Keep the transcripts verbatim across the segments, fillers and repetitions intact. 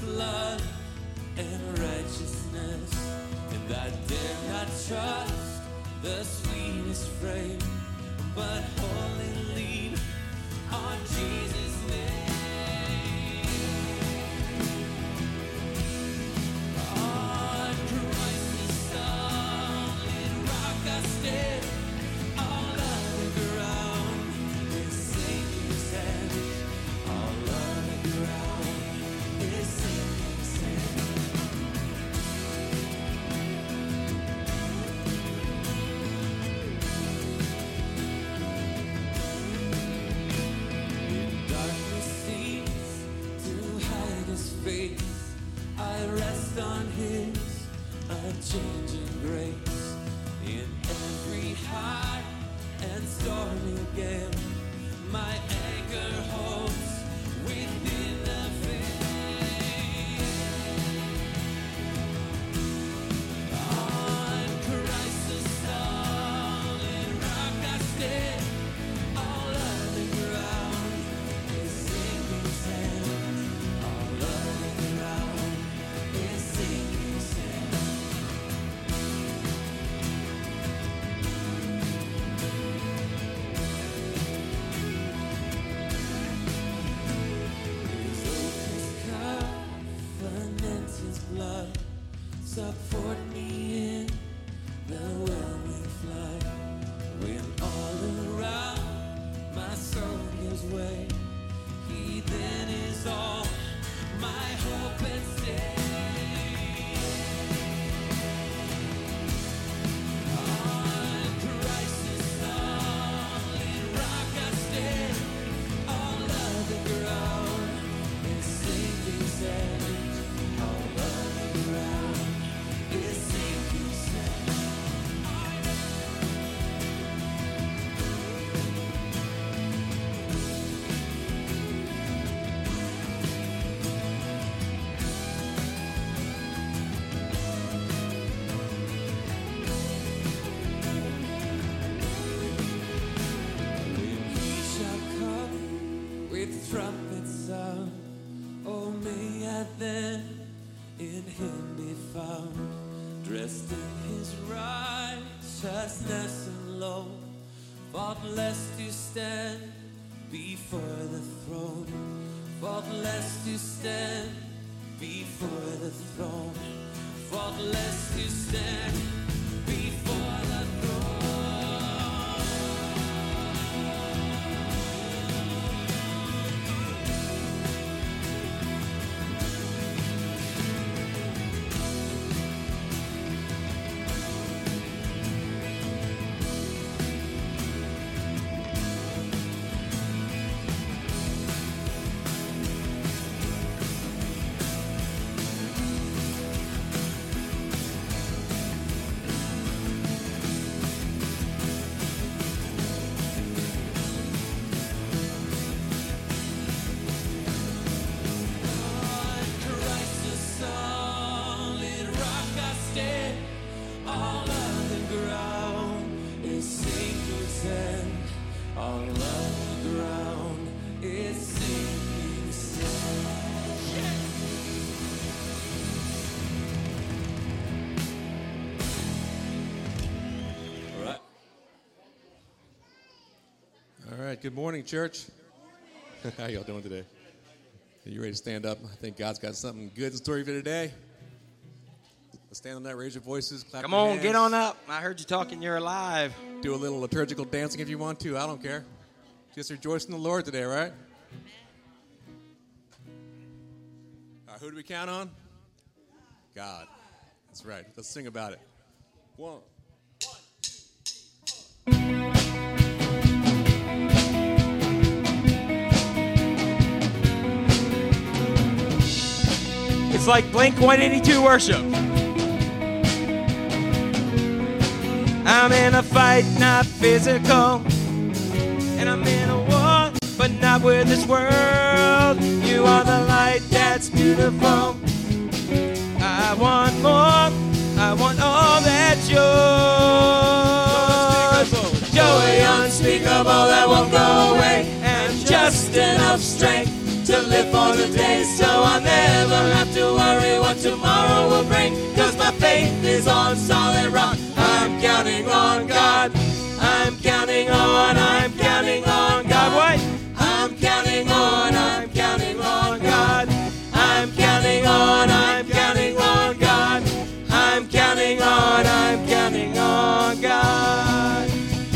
blood and righteousness, and I dare not trust the sweetest frame, but wholly lean on Jesus' name. On Christ the solid rock I stand, all of the ground is sinking sand, all of the ground is sinking sand. In darkness seems to hide his face, I rest on his unchanging grace. In every high and stormy gale, my anchor holds within the faith. On Christ the solid rock I stand, all of the ground is sinking sand, all of the ground is sinking sand. His oath, his covenant, his blood support me in the whelming flood. When all around my soul gives way, he then is all my hope and stay. On Christ the solid rock I stand, all of the ground is sinking sand, all of the ground is sinking sand. When he shall come with trumpet sound, oh may I then in him be found, dressed in his righteousness and low, faultless to stand before the throne, faultless to stand before the throne, faultless to stand before the throne. On Christ the solid rock I stand, all of the ground is sinking sand, all of the ground is sinking sand. All right. All right, good morning, church. How y'all doing today? Are you ready to stand up? I think God's got something good in store for you today. Let's stand on that, raise your voices, clap Come your on, hands. get on up. I heard you talking. You're alive. Do a little liturgical dancing if you want to. I don't care. Just rejoice in the Lord today, right? All right, who do we count on? God. That's right. Let's sing about it. One. It's like Blink one eighty-two worship. I'm in a fight, not physical. And I'm in a war, but not with this world. You are the light that's beautiful. I want more. I want all that's yours. Joy unspeakable that won't go away. And just enough strength to to live for today, so I'll never have to worry what tomorrow will bring, cause my faith is on solid rock. I'm counting on God. I'm counting on, I'm counting on God. What? I'm counting on, I'm counting on God. I'm counting on, I'm counting on God. I'm counting on, I'm counting on God.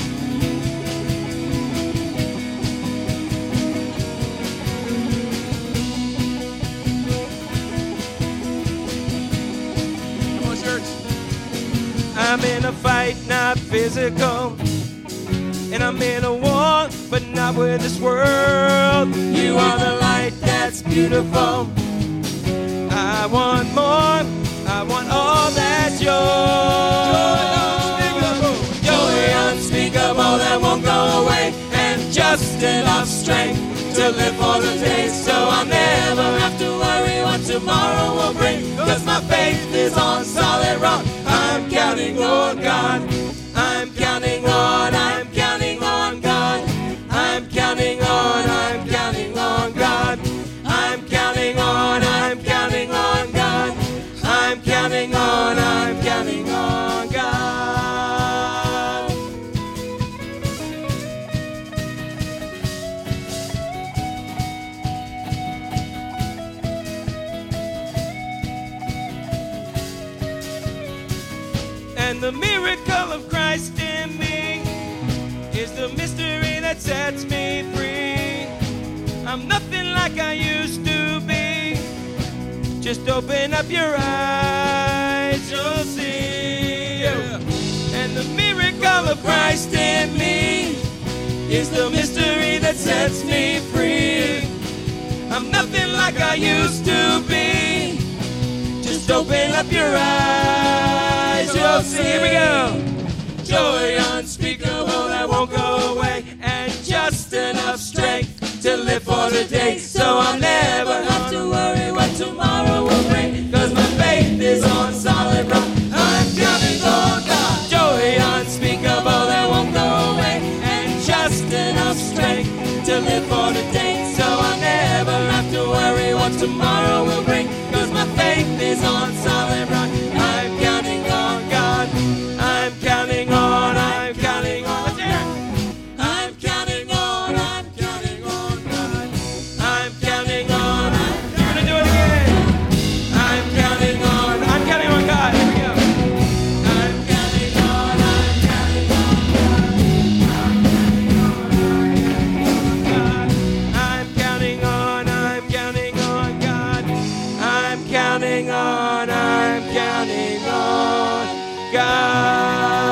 Come on, church. I'm in a fight, not physical. And I'm in a war, but not with this world. You are the light that's beautiful. I want more, I want all that's yours. Joy unspeakable that won't go away, and just enough strength to live for the day, so I'll never have to worry what tomorrow will bring, cause my faith is on solid rock. I'm counting on God. I'm counting on, I'm counting on God. I'm counting on, I'm counting on God. I'm counting on, I'm counting on God. I'm counting on, I'm counting on God. And the miracle of Christ in me is the mystery that sets me free. I'm nothing like I used to be. Just open up your eyes, you'll see. And the miracle of Christ in me is the mystery that sets me free. I'm nothing like I used to be. Just open up your eyes, you'll see. Here we go. Joy unspeakable that won't go away, and just enough strength to live for today, so I'll never have to worry what tomorrow will bring, cause my faith is on solid rock. I'm counting on God. Joy unspeakable that won't go away, and just enough strength to live for today, so I'll never have to worry what tomorrow will bring, cause my faith is on solid rock. I'm counting on God. I'm counting on, I'm counting on. I'm counting on, I'm counting on God. I'm counting on, I'm You're gonna do it again. I'm counting on, I'm counting on God. Here we go. I'm counting on, I'm counting on God. I'm counting on, I'm counting on God. I'm counting on, I'm counting on God.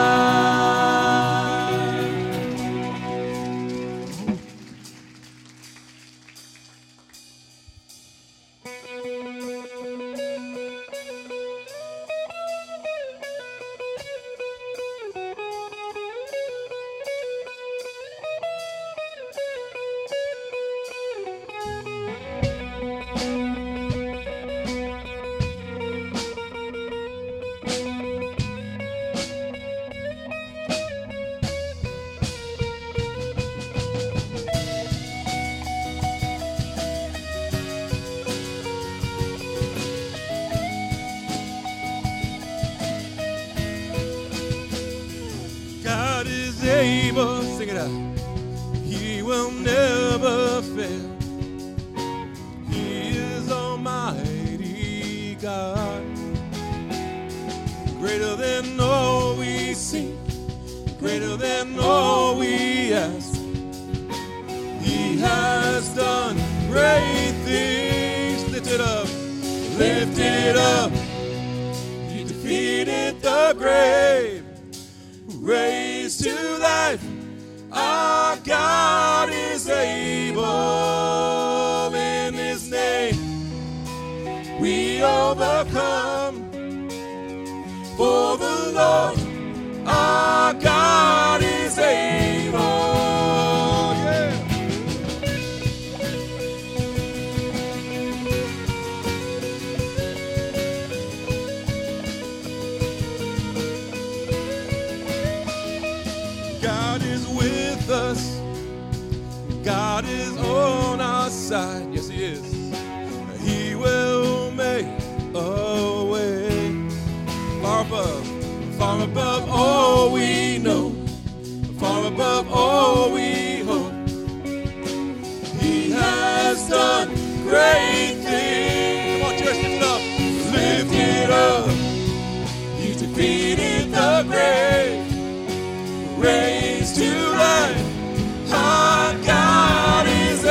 God is able, sing it out. He will never fail. He is Almighty God, greater than all we see, greater than all we ask. He has done great things. Lift it up, lift it up. He defeated the grave, raised to life. Our God is able. In His name we overcome. For the Lord our God is able. Yeah. God is with us. God is on our side. Yes, He is. He will make a way. Far above, far above all we know, far above all we hope. He has done great things. Come on, church, lift it up. Lift it up. He defeated the grave, raised to life. Our God is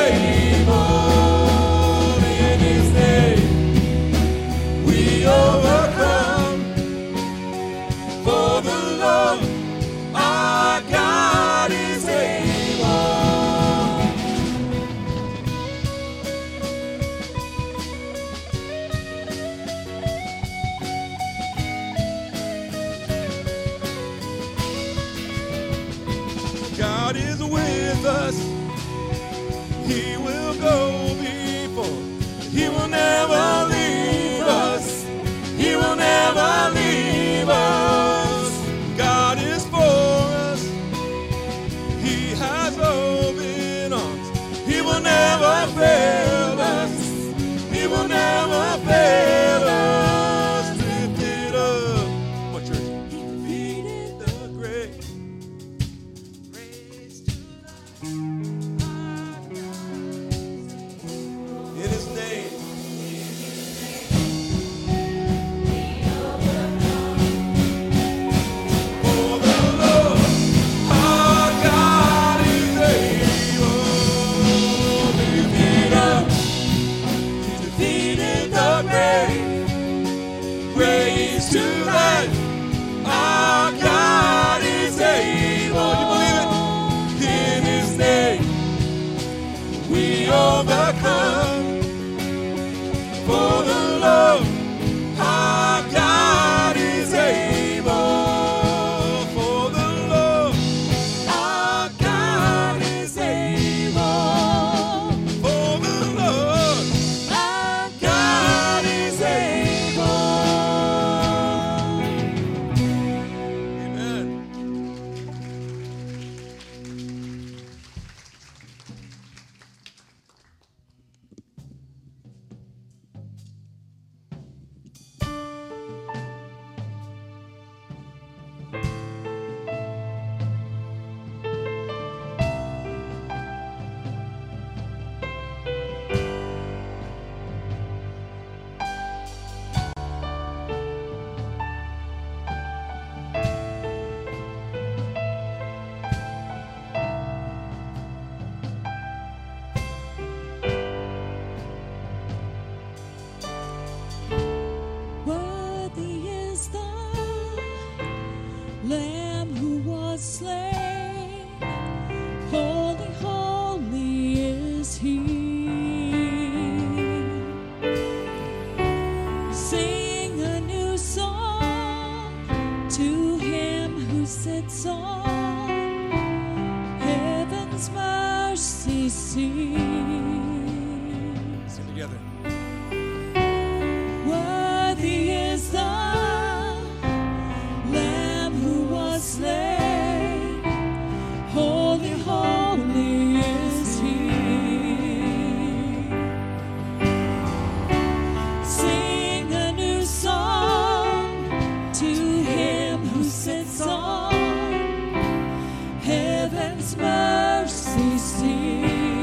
able. In His name we overcome. For the Lord our God is able. God is with us. He will go before. He will never leave us. He will never leave us. God is for us. He has open arms. He will never fail us. He will never fail us. Lift it up. What church? He defeated the grave. In His name. For the Lord our God is able. Lift it up. He defeated the grave, raised to life. Our God is able. You believe it? In His name we overcome. For the Lord our God is able. For the Lord our God is able. For the Lord our God is able. Amen. Worthy is the Lamb who was slain. Holy, holy is He. Sing a new song to Him who sits on heaven's mercy seat. Sing together. Worthy is the Lamb who was slain. Holy, holy is He. Sing a new song to Him who sits on heaven's mercy seat.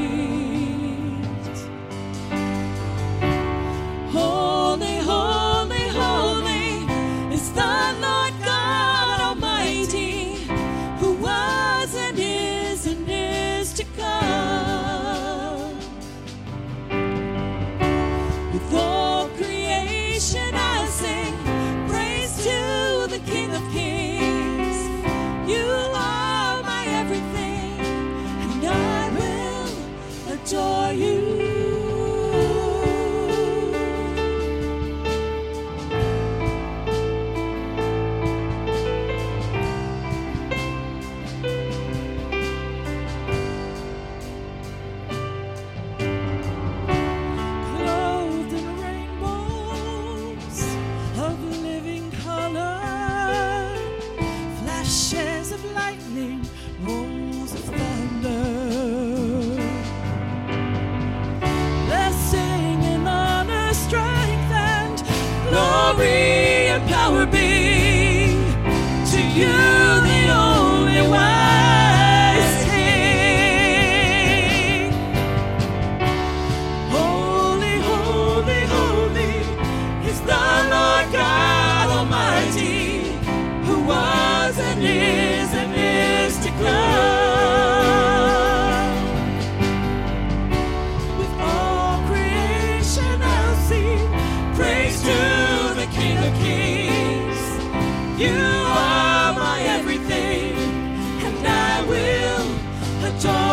Holy, holy, holy is the Lord God Almighty, who was and is and is to come. With all creation I sing praise to the King of Kings. You are my everything, and I will adore you. Clothed in rainbows of living color, flashes of lightning, rolls of thunder.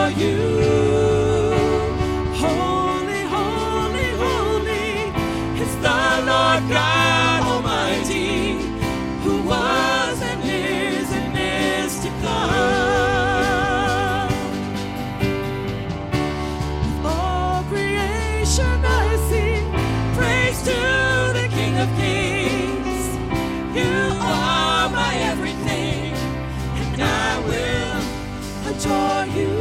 adore you. Holy, holy, holy is the Lord God Almighty, who was and is and is to come. With all creation I sing praise to the King of Kings. You are my everything, and I will adore you.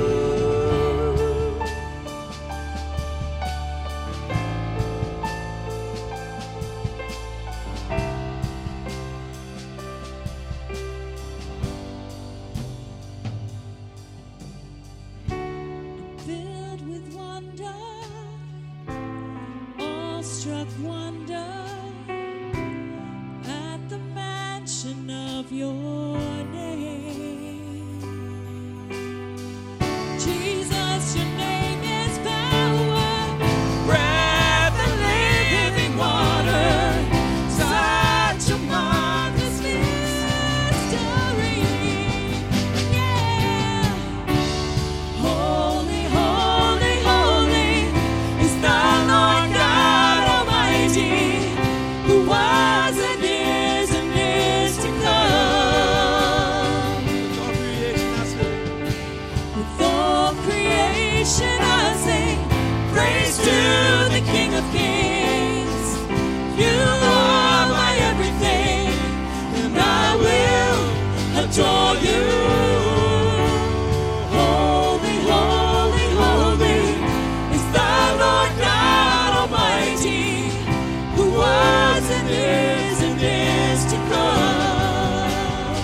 Filled with wonder, awestruck wonder at the mention of your name. Jesus, your name is power, breath and living water. Such a marvelous mystery. Yeah. Holy, holy, holy is the Lord God Almighty, who was and is and is to come. With all creation I With all creation sing, I sing praise to the King of Kings. You are my everything, and I will adore you. Holy, holy, holy is the Lord God Almighty, who was and is and is to come.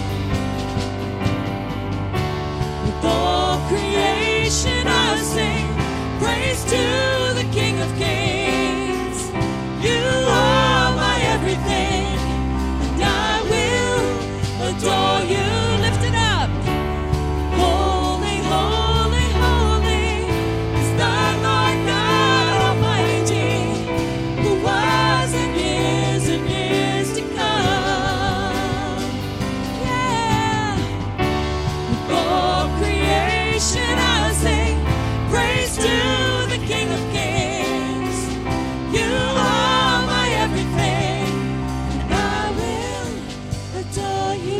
With all creation I sing praise to the King of Kings. You are my everything, and I will adore you. Lift it up. Holy, holy, holy is the Lord God Almighty, who was and is and is to come. Yeah. With all creation I sing praise to the King of Kings. You are my everything, and I will adore you.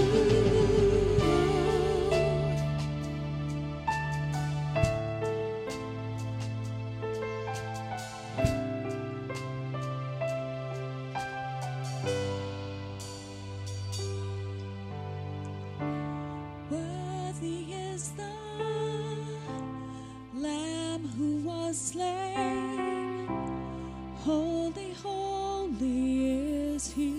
Worthy is the Lamb who was slain. Holy, holy is he.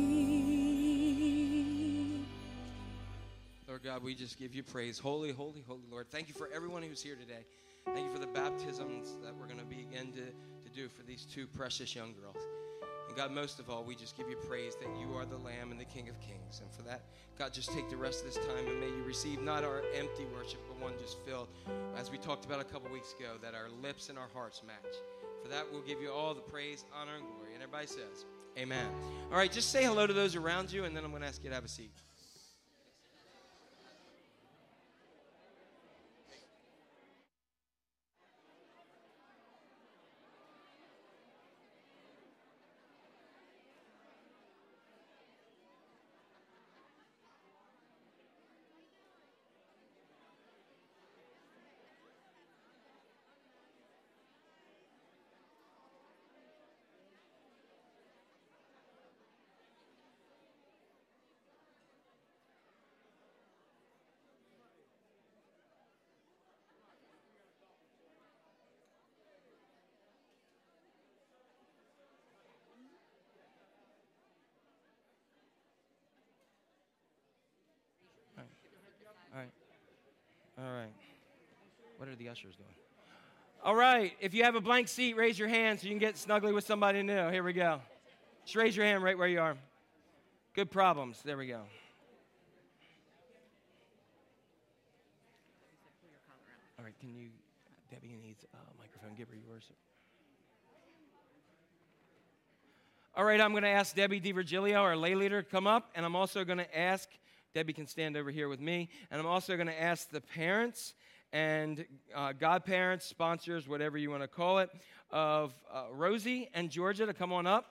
Lord God, we just give you praise. Holy, holy, holy Lord. Thank you for everyone who's here today. Thank you for the baptisms that we're going to begin to, to do for these two precious young girls. And God, most of all, we just give you praise that you are the Lamb and the King of Kings. And for that, God, just take the rest of this time and may you receive not our empty worship, but one just filled, as we talked about a couple weeks ago, that our lips and our hearts match. For that, we'll give you all the praise, honor, and glory. And everybody says, amen. All right, just say hello to those around you, and then I'm going to ask you to have a seat. All right. All right. What are the ushers doing? All right. If you have a blank seat, raise your hand so you can get snuggly with somebody new. Here we go. Just raise your hand right where you are. Good problems. There we go. All right. Can you, Debbie needs a microphone. Give her yours. All right. I'm going to ask Debbie DiVirgilio, our lay leader, to come up. And I'm also going to ask, Debbie can stand over here with me. And I'm also going to ask the parents and uh, godparents, sponsors, whatever you want to call it, of uh, Rosie and Georgia to come on up.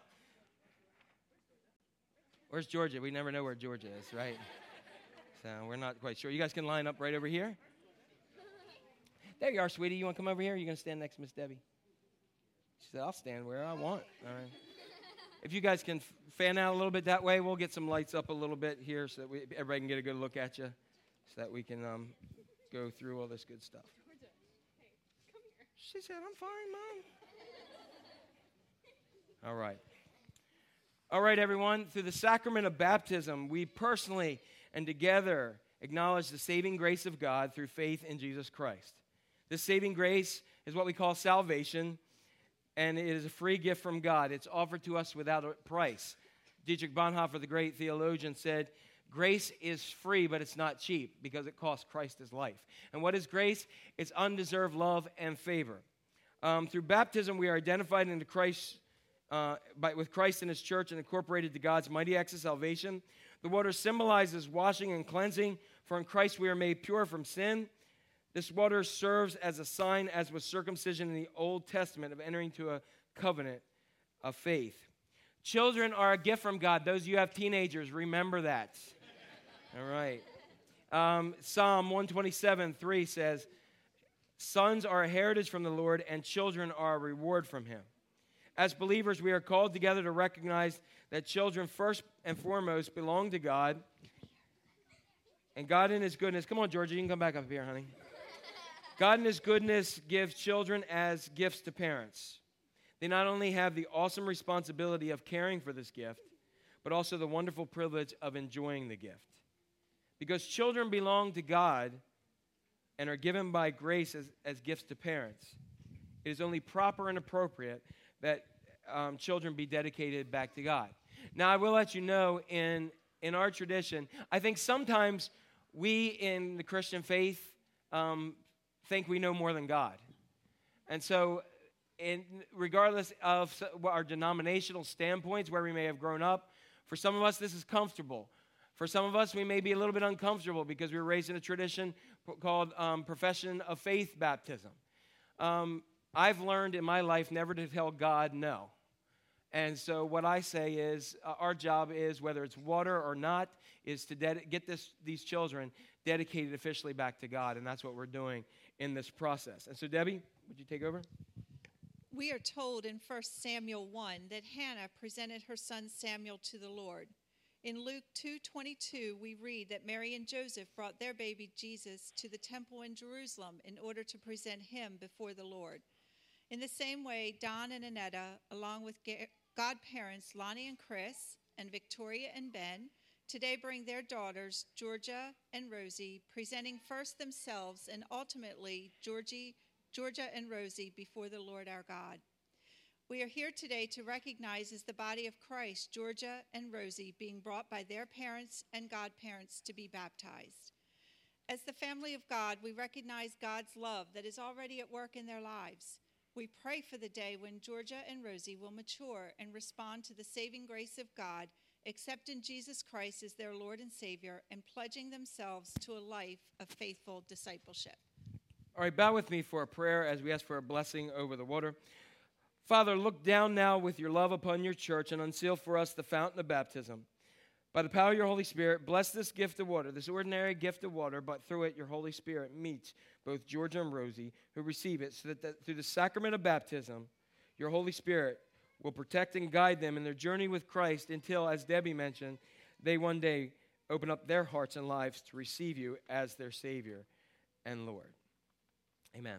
Where's Georgia? We never know where Georgia is, right? So we're not quite sure. You guys can line up right over here. There you are, sweetie. You want to come over here? Or are you going to stand next to Miss Debbie? She said, I'll stand where I want. All right. If you guys can f- fan out a little bit that way, we'll get some lights up a little bit here so that we, everybody can get a good look at you so that we can um, go through all this good stuff. Georgia, hey, come here. She said, I'm fine, Mom. All right. All right, everyone. Through the sacrament of baptism, we personally and together acknowledge the saving grace of God through faith in Jesus Christ. This saving grace is what we call salvation, and it is a free gift from God. It's offered to us without a price. Dietrich Bonhoeffer, the great theologian, said, grace is free, but it's not cheap because it cost Christ his life. And what is grace? It's undeserved love and favor. Um, through baptism, we are identified into Christ, uh, by, with Christ and his church and incorporated to God's mighty acts of salvation. The water symbolizes washing and cleansing, for in Christ we are made pure from sin. This water serves as a sign, as was circumcision in the Old Testament, of entering into a covenant of faith. Children are a gift from God. Those of you who have teenagers, remember that. All right. Um, Psalm one twenty-seven, three says, sons are a heritage from the Lord, and children are a reward from him. As believers, we are called together to recognize that children first and foremost belong to God. And God in his goodness, come on, Georgia, you can come back up here, honey. God in his goodness gives children as gifts to parents. They not only have the awesome responsibility of caring for this gift, but also the wonderful privilege of enjoying the gift. Because children belong to God and are given by grace as, as gifts to parents, it is only proper and appropriate that um, children be dedicated back to God. Now, I will let you know, in, in our tradition, I think sometimes we in the Christian faith um, think we know more than God. And so, in, regardless of our denominational standpoints, where we may have grown up, for some of us this is comfortable. For some of us, we may be a little bit uncomfortable because we were raised in a tradition called um, profession of faith baptism. Um, I've learned in my life never to tell God no. And so what I say is uh, our job is, whether it's water or not, is to ded- get this, these children dedicated officially back to God. And that's what we're doing in this process. And so, Debbie, would you take over? We are told in First Samuel one that Hannah presented her son Samuel to the Lord. In Luke two twenty-two, we read that Mary and Joseph brought their baby Jesus to the temple in Jerusalem in order to present him before the Lord. In the same way, Don and Annetta, along with godparents Lonnie and Chris, and Victoria and Ben, today bring their daughters, Georgia and Rosie, presenting first themselves and ultimately Georgie, Georgia and Rosie before the Lord our God. We are here today to recognize as the body of Christ, Georgia and Rosie being brought by their parents and godparents to be baptized. As the family of God, we recognize God's love that is already at work in their lives. We pray for the day when Georgia and Rosie will mature and respond to the saving grace of God, accepting Jesus Christ as their Lord and Savior, and pledging themselves to a life of faithful discipleship. All right, bow with me for a prayer as we ask for a blessing over the water. Father, look down now with your love upon your church and unseal for us the fountain of baptism. By the power of your Holy Spirit, bless this gift of water, this ordinary gift of water, but through it your Holy Spirit meets both Georgia and Rosie who receive it, so that the, through the sacrament of baptism, your Holy Spirit will protect and guide them in their journey with Christ until, as Debbie mentioned, they one day open up their hearts and lives to receive you as their Savior and Lord. Amen.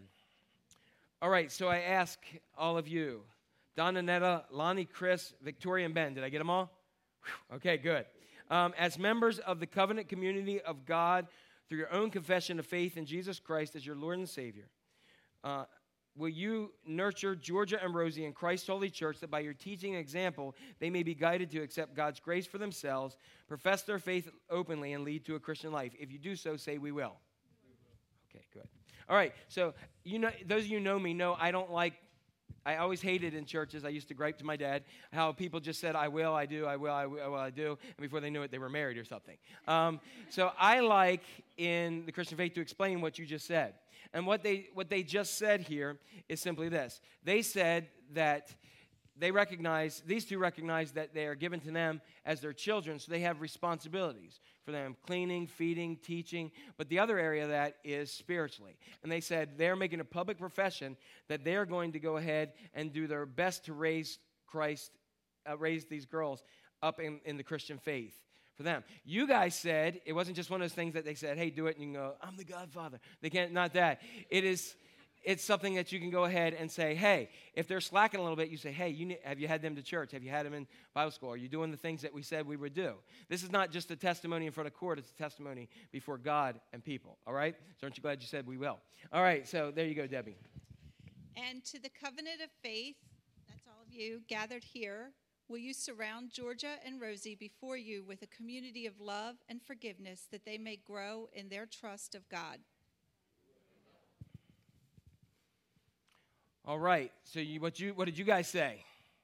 All right, so I ask all of you, Don, Annetta, Lonnie, Chris, Victoria, and Ben. Did I get them all? Whew. Okay, good. Um, as members of the covenant community of God, through your own confession of faith in Jesus Christ as your Lord and Savior, uh, will you nurture Georgia and Rosie in Christ's holy church, that by your teaching and example, they may be guided to accept God's grace for themselves, profess their faith openly, and lead to a Christian life? If you do so, say we will. Okay, good. All right, so you know, those of you who know me know I don't like I always hated in churches, I used to gripe to my dad, how people just said, I will, I do, I will, I will, I will, I do, and before they knew it, they were married or something. Um, so I like in the Christian faith to explain what you just said. And what they what they just said here is simply this. They said that they recognize, these two recognize that they are given to them as their children, so they have responsibilities for them, cleaning, feeding, teaching. But the other area of that is spiritually. And they said they're making a public profession that they're going to go ahead and do their best to raise Christ, uh, raise these girls up in, in the Christian faith for them. You guys said, it wasn't just one of those things that they said, hey, do it, and you can go, I'm the Godfather. They can't, not that. It is... It's something that you can go ahead and say, hey, if they're slacking a little bit, you say, hey, you need, have you had them to church? Have you had them in Bible school? Are you doing the things that we said we would do? This is not just a testimony in front of court. It's a testimony before God and people, all right? So aren't you glad you said we will? All right, so there you go, Debbie. And to the covenant of faith, that's all of you gathered here, will you surround Georgia and Rosie before you with a community of love and forgiveness that they may grow in their trust of God? All right, so you, what you what did you guys say?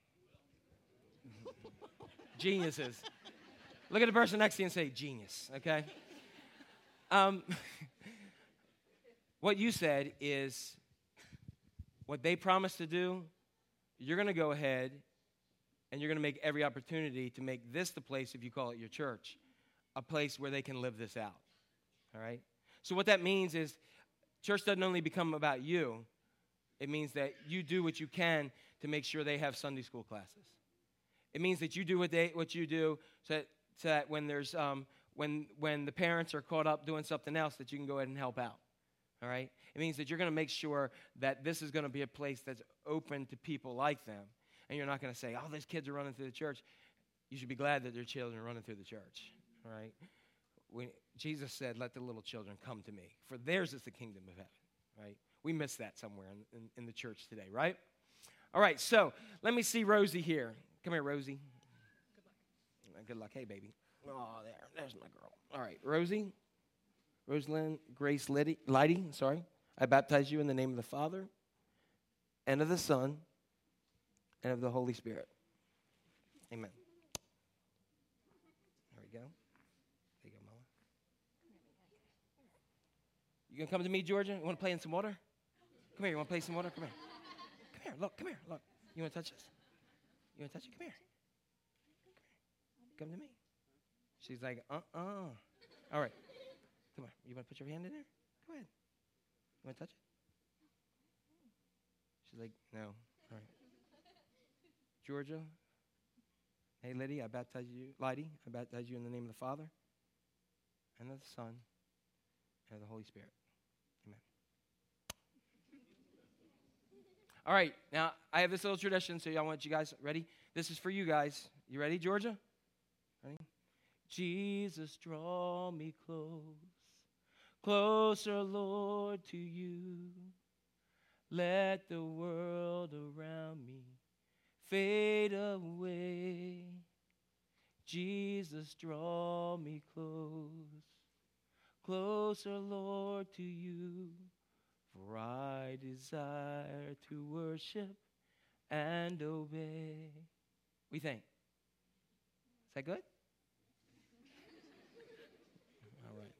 Geniuses. Look at the person next to you and say, genius, okay? Um, what you said is what they promised to do, you're going to go ahead and you're going to make every opportunity to make this the place, if you call it your church, a place where they can live this out, all right? So what that means is church doesn't only become about you. It means that you do what you can to make sure they have Sunday school classes. It means that you do what they what you do so that, so that when there's um, when when the parents are caught up doing something else, that you can go ahead and help out. All right? It means that you're going to make sure that this is going to be a place that's open to people like them, and you're not going to say, "Oh, those kids are running through the church." You should be glad that their children are running through the church. All right? When Jesus said, "Let the little children come to me, for theirs is the kingdom of heaven." Right? We missed that somewhere in, in, in the church today, right? All right, so let me see Rosie here. Come here, Rosie. Good luck. Good luck. Hey, baby. Oh, there. There's my girl. All right, Rosie. Rosalind Grace Liddy, Lighty, sorry. I baptize you in the name of the Father and of the Son and of the Holy Spirit. Amen. There we go. There you go, Mama. You going to come to me, Georgia? You want to play in some water? Come here. You want to play some water? Come here. Come here. Look. Come here. Look. You want to touch this? You want to touch it? Come here. Come to me. She's like, uh-uh. All right. Come on. You want to put your hand in there? Go ahead. You want to touch it? She's like, no. All right. Georgia. Hey, Liddy, I baptize you. Liddy, I baptize you in the name of the Father and of the Son and of the Holy Spirit. Amen. All right, now I have this little tradition, so I want you guys ready. This is for you guys. You ready, Georgia? Ready? Jesus, draw me close, closer, Lord, to you. Let the world around me fade away. Jesus, draw me close, closer, Lord, to you. For I desire to worship and obey. We think. Is that good? All right.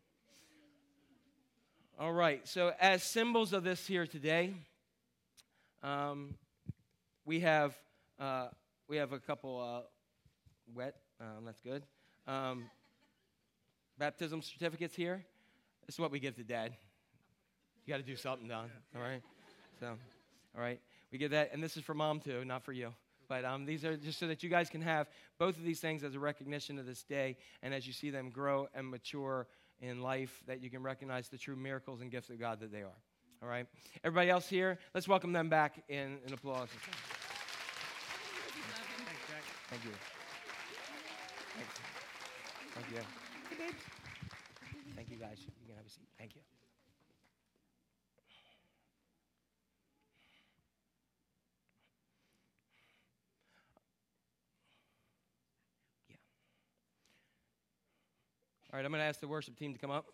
All right. So as symbols of this here today, um, we have uh, we have a couple uh, wet. Um, that's good. Um, baptism certificates here. This is what we give to Dad. You got to do something, Don. All right. So, all right. We give that, and this is for Mom too, not for you. But um, these are just so that you guys can have both of these things as a recognition of this day, and as you see them grow and mature in life, that you can recognize the true miracles and gifts of God that they are. All right. Everybody else here, let's welcome them back in an applause. Thank you. Thanks. Thank you. Hey, babe. Thank you, guys. You can have a seat. Thank you. Yeah. All right, I'm going to ask the worship team to come up.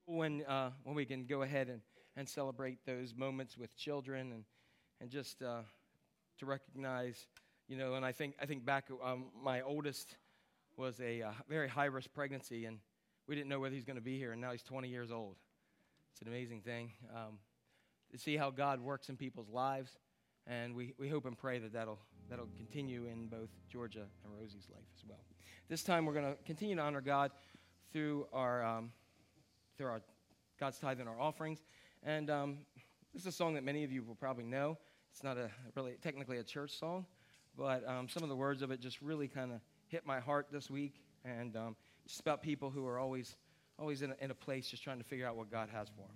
when uh, when we can go ahead and, and celebrate those moments with children and and just uh, to recognize, you know, and I think I think back, um, my oldest was a uh, very high risk pregnancy, and we didn't know whether he's going to be here, and now he's twenty years old. It's an amazing thing um, to see how God works in people's lives, and we, we hope and pray that that'll that'll continue in both Georgia and Rosie's life as well. This time we're going to continue to honor God through our um, through our God's tithe and our offerings, and um, this is a song that many of you will probably know. It's not a really technically a church song, but um, some of the words of it just really kind of hit my heart this week, and um, it's about people who are always always in a, in a place just trying to figure out what God has for them.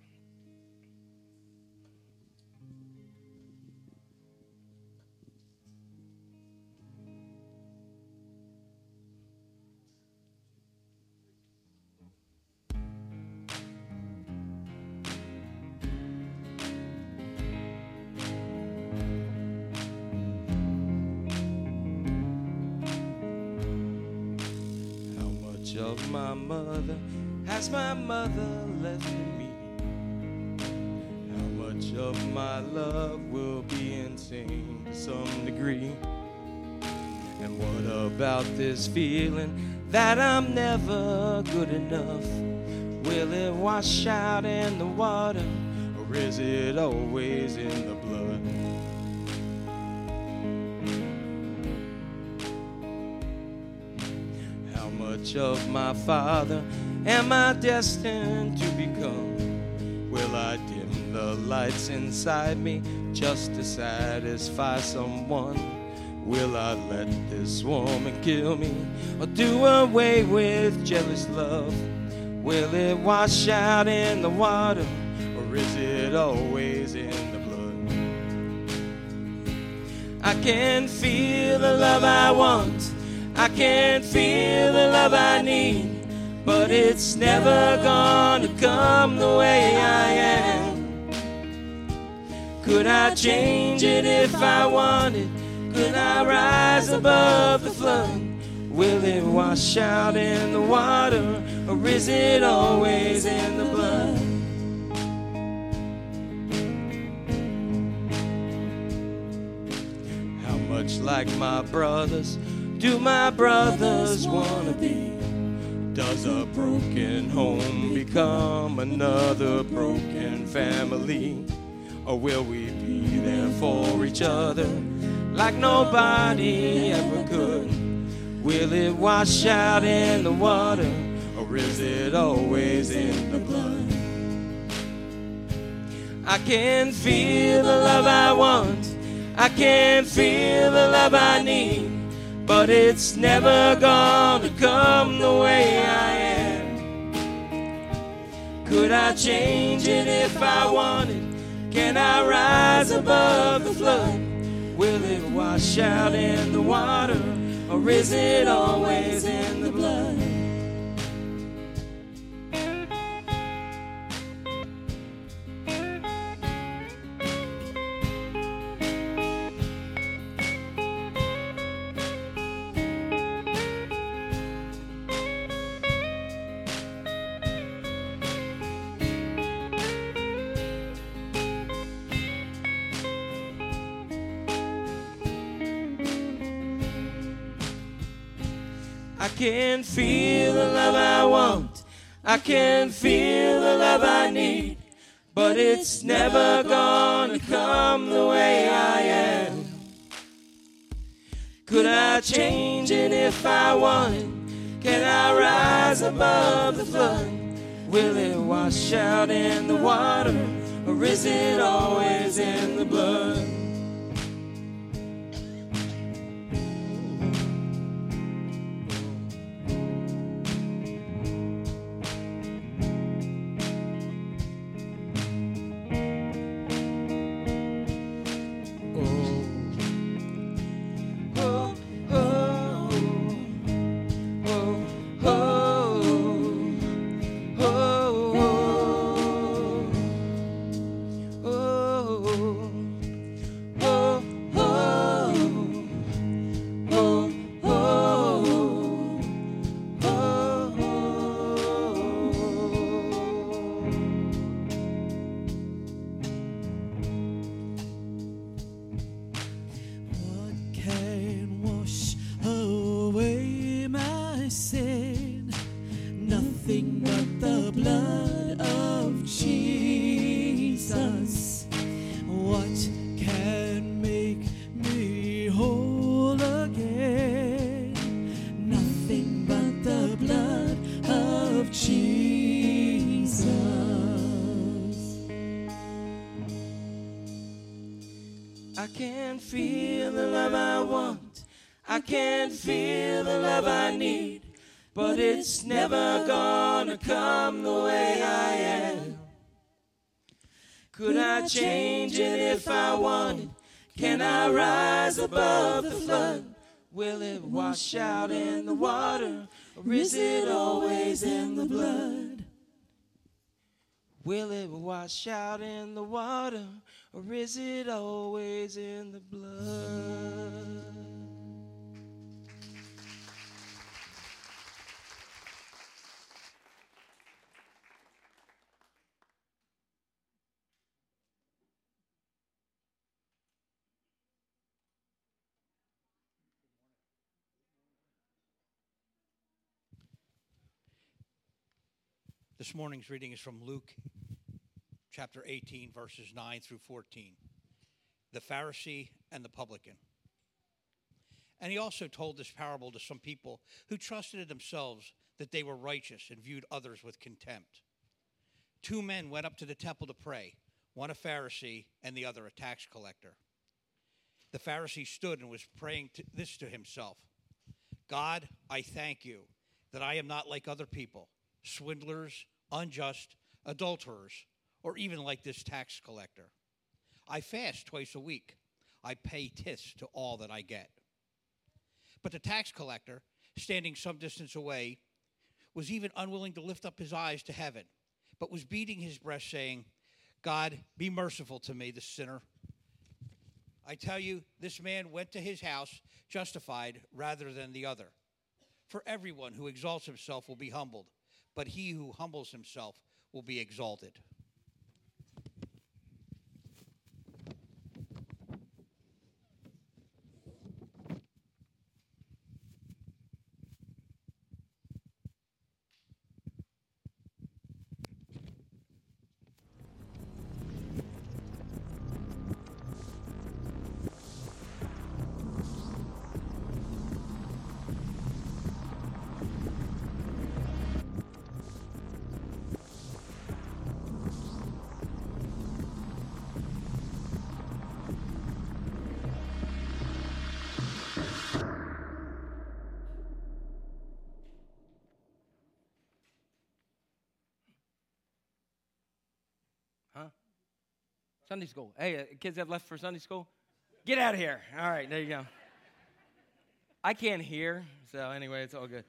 Of my mother has my mother left in me? How much of my love will be insane to some degree? And what about this feeling that I'm never good enough? Will it wash out in the water, or is it always in the blood? Of my father am I destined to become? Will I dim the lights inside me just to satisfy someone? Will I let this woman kill me, or do away with jealous love? Will it wash out in the water, or is it always in the blood? I can feel the love I want, I can feel the love I need, but it's never gonna come the way I am. Could I change it if I wanted? Could I rise above the flood? Will it wash out in the water, or is it always in the blood? How much like my brothers do my brothers wanna be? Does a broken home become another broken family? Or will we be there for each other like nobody ever could? Will it wash out in the water, or is it always in the blood? I can feel the love I want, I can feel the love I need, but it's never gonna come the way I am. Could I change it if I wanted? Can I rise above the flood? Will it wash out in the water, or is it always in the blood? I can feel the love I want, I can feel the love I need, but it's never gonna come the way I am. Could I change it if I wanted? Can I rise above the flood? Will it wash out in the water, or is it always in the blood? Oh, I can feel the love I want. I can feel the love I need. But it's never gonna come the way I am. Could I change it if I wanted? Can I rise above the flood? Will it wash out in the water? Or is it always in the blood? Will it wash out in the water? Or is it always in the blood? This morning's reading is from Luke chapter eighteen, verses nine through fourteen. The Pharisee and the publican. And he also told this parable to some people who trusted in themselves that they were righteous and viewed others with contempt. Two men went up to the temple to pray, one a Pharisee and the other a tax collector. The Pharisee stood and was praying to this to himself: God, I thank you that I am not like other people, swindlers, unjust, adulterers, or even like this tax collector. I fast twice a week. I pay tithes to all that I get. But the tax collector, standing some distance away, was even unwilling to lift up his eyes to heaven, but was beating his breast, saying, God, be merciful to me, the sinner. I tell you, this man went to his house justified rather than the other. For everyone who exalts himself will be humbled, but he who humbles himself will be exalted. Huh? Sunday school. Hey, uh, kids that left for Sunday school? Get out of here. All right, there you go. I can't hear, so anyway, it's all good.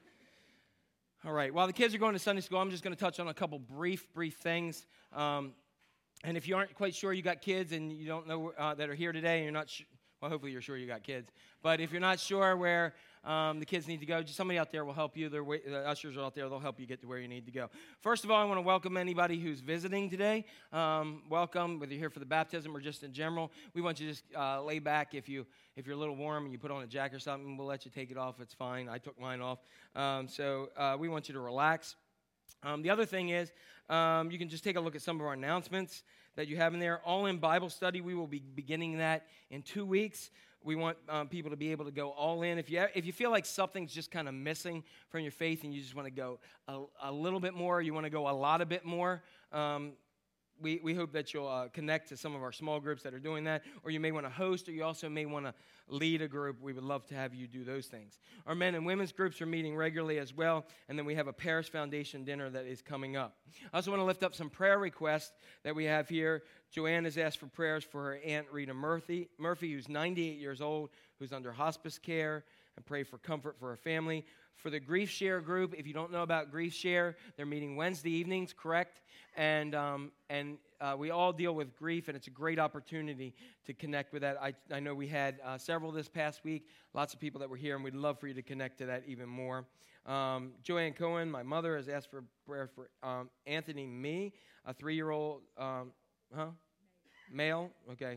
All right, while the kids are going to Sunday school, I'm just going to touch on a couple brief, brief things. Um, and if you aren't quite sure you got kids and you don't know uh, that are here today, and you're not sure, well, hopefully you're sure you got kids. But if you're not sure where um, the kids need to go, just somebody out there will help you. Wa- the ushers are out there. They'll help you get to where you need to go. First of all, I want to welcome anybody who's visiting today. Um, welcome, whether you're here for the baptism or just in general. We want you to just uh, lay back. If, you, if you're a little warm and you put on a jacket or something, we'll let you take it off. It's fine. I took mine off. Um, so uh, we want you to relax. Um, the other thing is, um, you can just take a look at some of our announcements that you have in there. All in Bible study, we will be beginning that in two weeks. We want um, people to be able to go all in. If you if you feel like something's just kind of missing from your faith and you just want to go a, a little bit more, you want to go a lot a bit more, um, we, we hope that you'll uh, connect to some of our small groups that are doing that. Or you may want to host, or you also may want to lead a group. We would love to have you do those things. Our men and women's groups are meeting regularly as well. And then we have a Paris Foundation dinner that is coming up. I also want to lift up some prayer requests that we have here. Joanne has asked for prayers for her Aunt Rita Murphy, Murphy, who's ninety-eight years old, who's under hospice care, and pray for comfort for her family. For the Grief Share group, if you don't know about Grief Share, they're meeting Wednesday evenings, correct? And um, and uh, we all deal with grief, and it's a great opportunity to connect with that. I, I know we had uh, several this past week, lots of people that were here, and we'd love for you to connect to that even more. Um, Joanne Cohen, my mother, has asked for prayer for um, Anthony Me, a three-year-old, um, huh? Male, okay.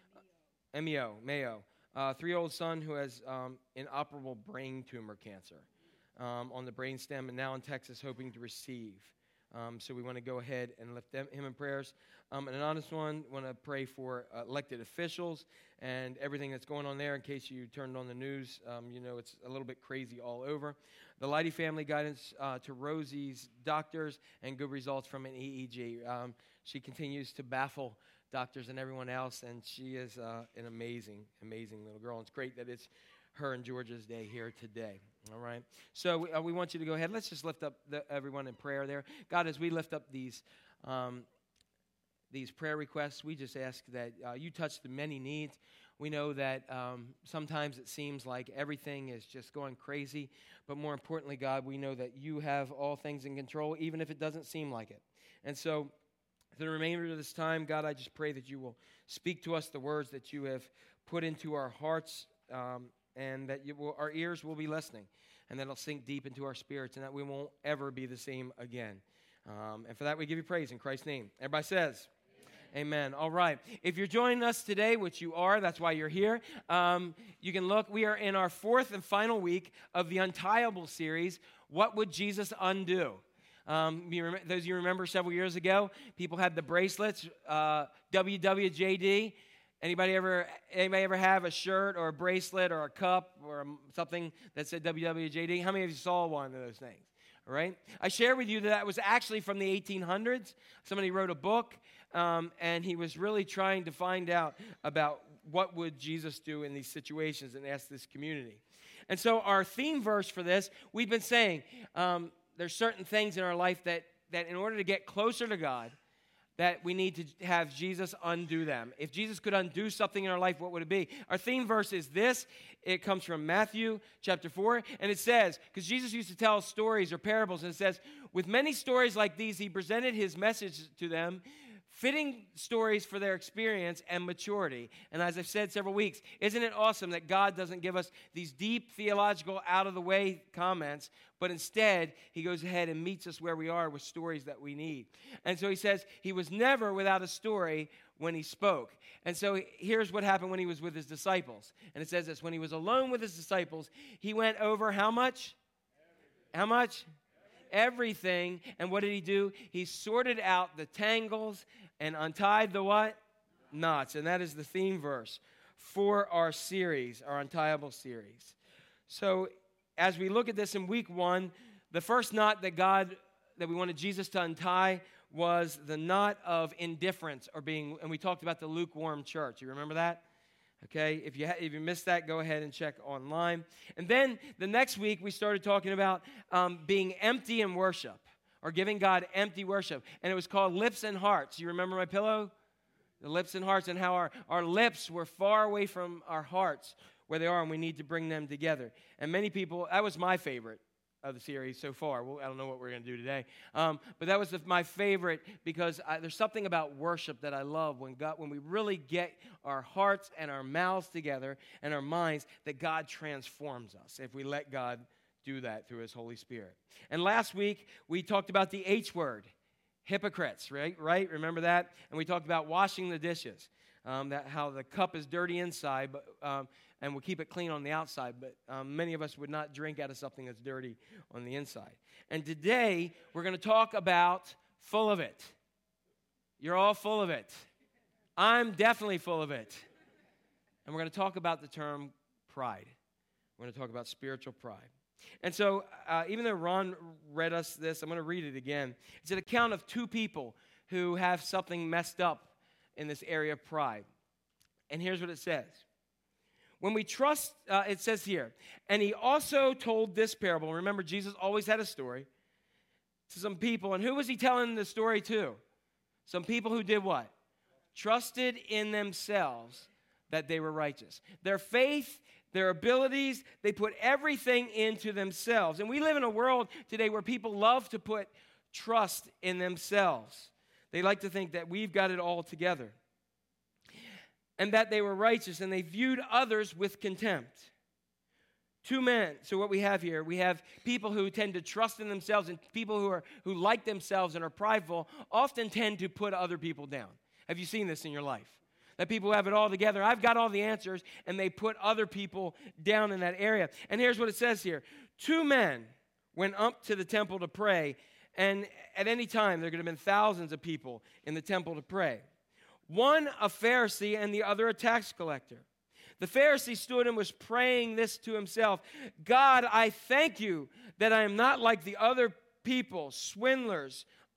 M E O, Mayo. Uh, three-year-old son who has um, inoperable brain tumor cancer um, on the brainstem, and now in Texas hoping to receive. Um, so we want to go ahead and lift them, him in prayers. Um, and an honest one, want to pray for uh, elected officials and everything that's going on there. In case you turned on the news, um, you know it's a little bit crazy all over. The Leidy family guidance uh, to Rosie's doctors and good results from an E E G. Um, she continues to baffle doctors and everyone else, and she is uh, an amazing, amazing little girl. And it's great that it's her and Georgia's day here today. All right. So we, uh, we want you to go ahead. Let's just lift up the, everyone in prayer there. God, as we lift up these um, these prayer requests, we just ask that uh, you touch the many needs. We know that um, sometimes it seems like everything is just going crazy, but more importantly, God, we know that you have all things in control, even if it doesn't seem like it. And so for the remainder of this time, God, I just pray that you will speak to us the words that you have put into our hearts, um, and that you will, our ears will be listening, and that it'll sink deep into our spirits, and that we won't ever be the same again. Um, and for that, we give you praise in Christ's name. Everybody says, Amen. All right. If you're joining us today, which you are, that's why you're here, um, you can look. We are in our fourth and final week of the Untieable series, What Would Jesus Undo? Um, you rem- those of you remember several years ago, people had the bracelets, uh, W W J D. Anybody ever anybody ever have a shirt or a bracelet or a cup or a, something that said W W J D? How many of you saw one of those things? All right. I share with you that that was actually from the eighteen hundreds. Somebody wrote a book, um, and he was really trying to find out about what would Jesus do in these situations and ask this community. And so our theme verse for this, we've been saying um, there's certain things in our life that, that in order to get closer to God, that we need to have Jesus undo them. If Jesus could undo something in our life, what would it be? Our theme verse is this. It comes from Matthew chapter four, and it says, because Jesus used to tell stories or parables, and it says, with many stories like these, he presented his message to them, fitting stories for their experience and maturity. And as I've said several weeks, isn't it awesome that God doesn't give us these deep theological out-of-the-way comments, but instead he goes ahead and meets us where we are with stories that we need. And so he says he was never without a story when he spoke. And so here's what happened when he was with his disciples. And it says this, when he was alone with his disciples, he went over how much? Everything. How much? Everything. And what did he do? He sorted out the tangles and untied the what? Knots. And that is the theme verse for our series, our Untieable series. So as we look at this in week one, the first knot that God, that we wanted Jesus to untie was the knot of indifference, or being, and we talked about the lukewarm church. You remember that? Okay, if you ha- if you missed that, go ahead and check online. And then the next week, we started talking about um, being empty in worship, or giving God empty worship. And it was called Lips and Hearts. You remember my pillow? The lips and hearts, and how our, our lips were far away from our hearts where they are, and we need to bring them together. And many people, that was my favorite of the series so far. Well, I don't know what we're going to do today. Um, but that was the, my favorite, because I, there's something about worship that I love when God, when we really get our hearts and our mouths together and our minds, that God transforms us if we let God do that through his Holy Spirit. And last week, we talked about the H word, hypocrites, right? Right? Remember that? And we talked about washing the dishes, um, that how the cup is dirty inside, but um, and we'll keep it clean on the outside, but um, many of us would not drink out of something that's dirty on the inside. And today, we're going to talk about full of it. You're all full of it. I'm definitely full of it. And we're going to talk about the term pride. We're going to talk about spiritual pride. And so, uh, even though Ron read us this, I'm going to read it again. It's an account of two people who have something messed up in this area of pride. And here's what it says. When we trust, uh, it says here, and he also told this parable. Remember, Jesus always had a story to some people. And who was he telling the story to? Some people who did what? Trusted in themselves that they were righteous. Their faith, their abilities, they put everything into themselves. And we live in a world today where people love to put trust in themselves. They like to think that we've got it all together, and that they were righteous, and they viewed others with contempt. Two men. So what we have here, we have people who tend to trust in themselves, and people who are who like themselves and are prideful often tend to put other people down. Have you seen this in your life? That people who have it all together, I've got all the answers, and they put other people down in that area. And here's what it says here. Two men went up to the temple to pray, and at any time there could have been thousands of people in the temple to pray. One a Pharisee and the other a tax collector. The Pharisee stood and was praying this to himself. God, I thank you that I am not like the other people, swindlers,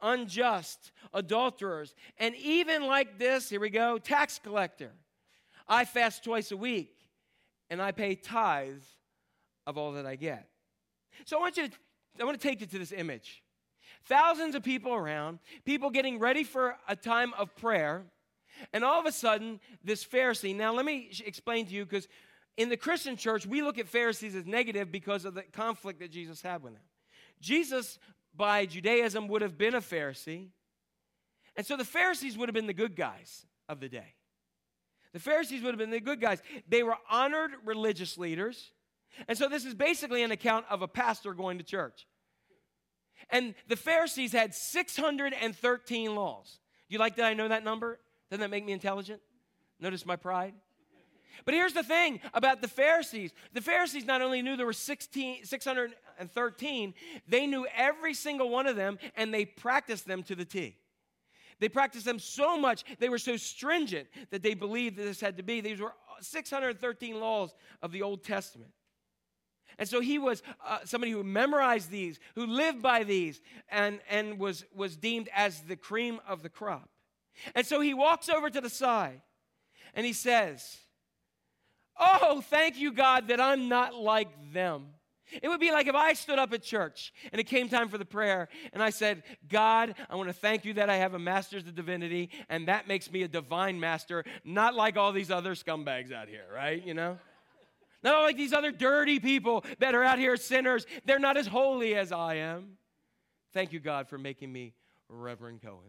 unjust, adulterers, and even like this, here we go, tax collector. I fast twice a week, and I pay tithes of all that I get. So I want you to, I want to take you to this image. Thousands of people around, people getting ready for a time of prayer, and all of a sudden, this Pharisee, now let me explain to you, because in the Christian church, we look at Pharisees as negative because of the conflict that Jesus had with them. Jesus, by Judaism, would have been a Pharisee, and so the Pharisees would have been the good guys of the day. The Pharisees would have been the good guys. They were honored religious leaders, and so this is basically an account of a pastor going to church. And the Pharisees had six hundred thirteen laws. Do you like that I know that number? Doesn't that make me intelligent? Notice my pride? But here's the thing about the Pharisees. The Pharisees not only knew there were sixteen, six hundred thirteen, they knew every single one of them, and they practiced them to the T. They practiced them so much, they were so stringent that they believed that this had to be. These were six hundred thirteen laws of the Old Testament. And so he was uh, somebody who memorized these, who lived by these, and, and was, was deemed as the cream of the crop. And so he walks over to the side, and he says, oh, thank you, God, that I'm not like them. It would be like if I stood up at church, and it came time for the prayer, and I said, God, I want to thank you that I have a master's of divinity, and that makes me a divine master, not like all these other scumbags out here, right, you know? Not like these other dirty people that are out here sinners. They're not as holy as I am. Thank you, God, for making me Reverend Cohen.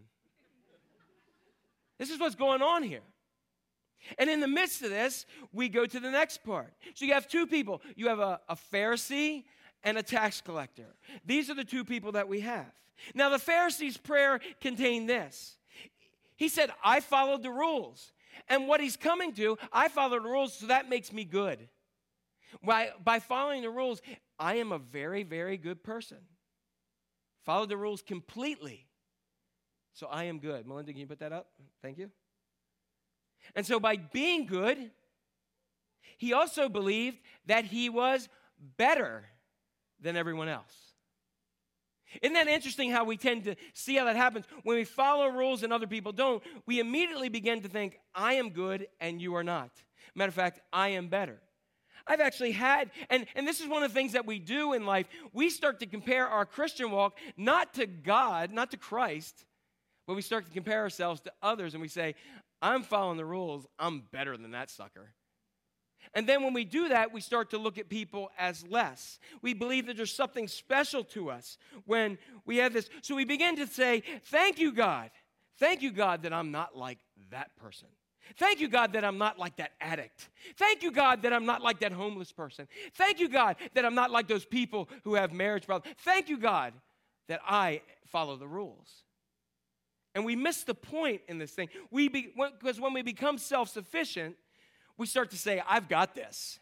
This is what's going on here. And in the midst of this, we go to the next part. So you have two people. You have a, a Pharisee and a tax collector. These are the two people that we have. Now, the Pharisee's prayer contained this. He said, I followed the rules. And what he's coming to, I followed the rules, so that makes me good. By, by following the rules, I am a very, very good person. Follow the rules completely. So I am good. Melinda, can you put that up? Thank you. And so by being good, he also believed that he was better than everyone else. Isn't that interesting how we tend to see how that happens? When we follow rules and other people don't, we immediately begin to think, I am good and you are not. Matter of fact, I am better. I've actually had, and, and this is one of the things that we do in life, we start to compare our Christian walk not to God, not to Christ, but we start to compare ourselves to others, and we say, I'm following the rules, I'm better than that sucker. And then when we do that, we start to look at people as less. We believe that there's something special to us when we have this. So we begin to say, thank you, God. Thank you, God, that I'm not like that person. Thank you, God, that I'm not like that addict. Thank you, God, that I'm not like that homeless person. Thank you, God, that I'm not like those people who have marriage problems. Thank you, God, that I follow the rules. And we miss the point in this thing. We be, because when we become self-sufficient, we start to say, I've got this.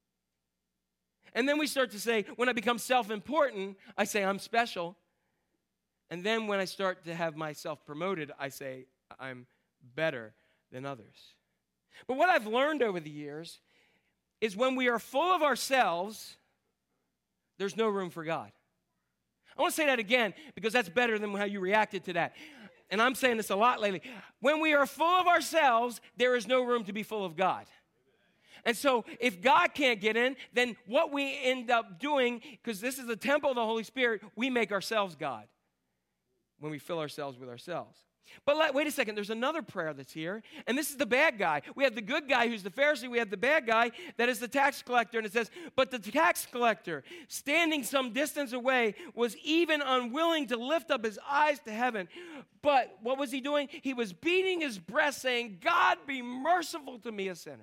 And then we start to say, when I become self-important, I say, I'm special. And then when I start to have myself promoted, I say, I'm better than others. But what I've learned over the years is when we are full of ourselves, there's no room for God. I want to say that again because that's better than how you reacted to that. And I'm saying this a lot lately. When we are full of ourselves, there is no room to be full of God. And so if God can't get in, then what we end up doing, because this is the temple of the Holy Spirit, we make ourselves God when we fill ourselves with ourselves. But let, wait a second, there's another prayer that's here, and this is the bad guy. We have the good guy who's the Pharisee. We have the bad guy that is the tax collector, and it says, but the tax collector, standing some distance away, was even unwilling to lift up his eyes to heaven. But what was he doing? He was beating his breast, saying, God, be merciful to me, a sinner.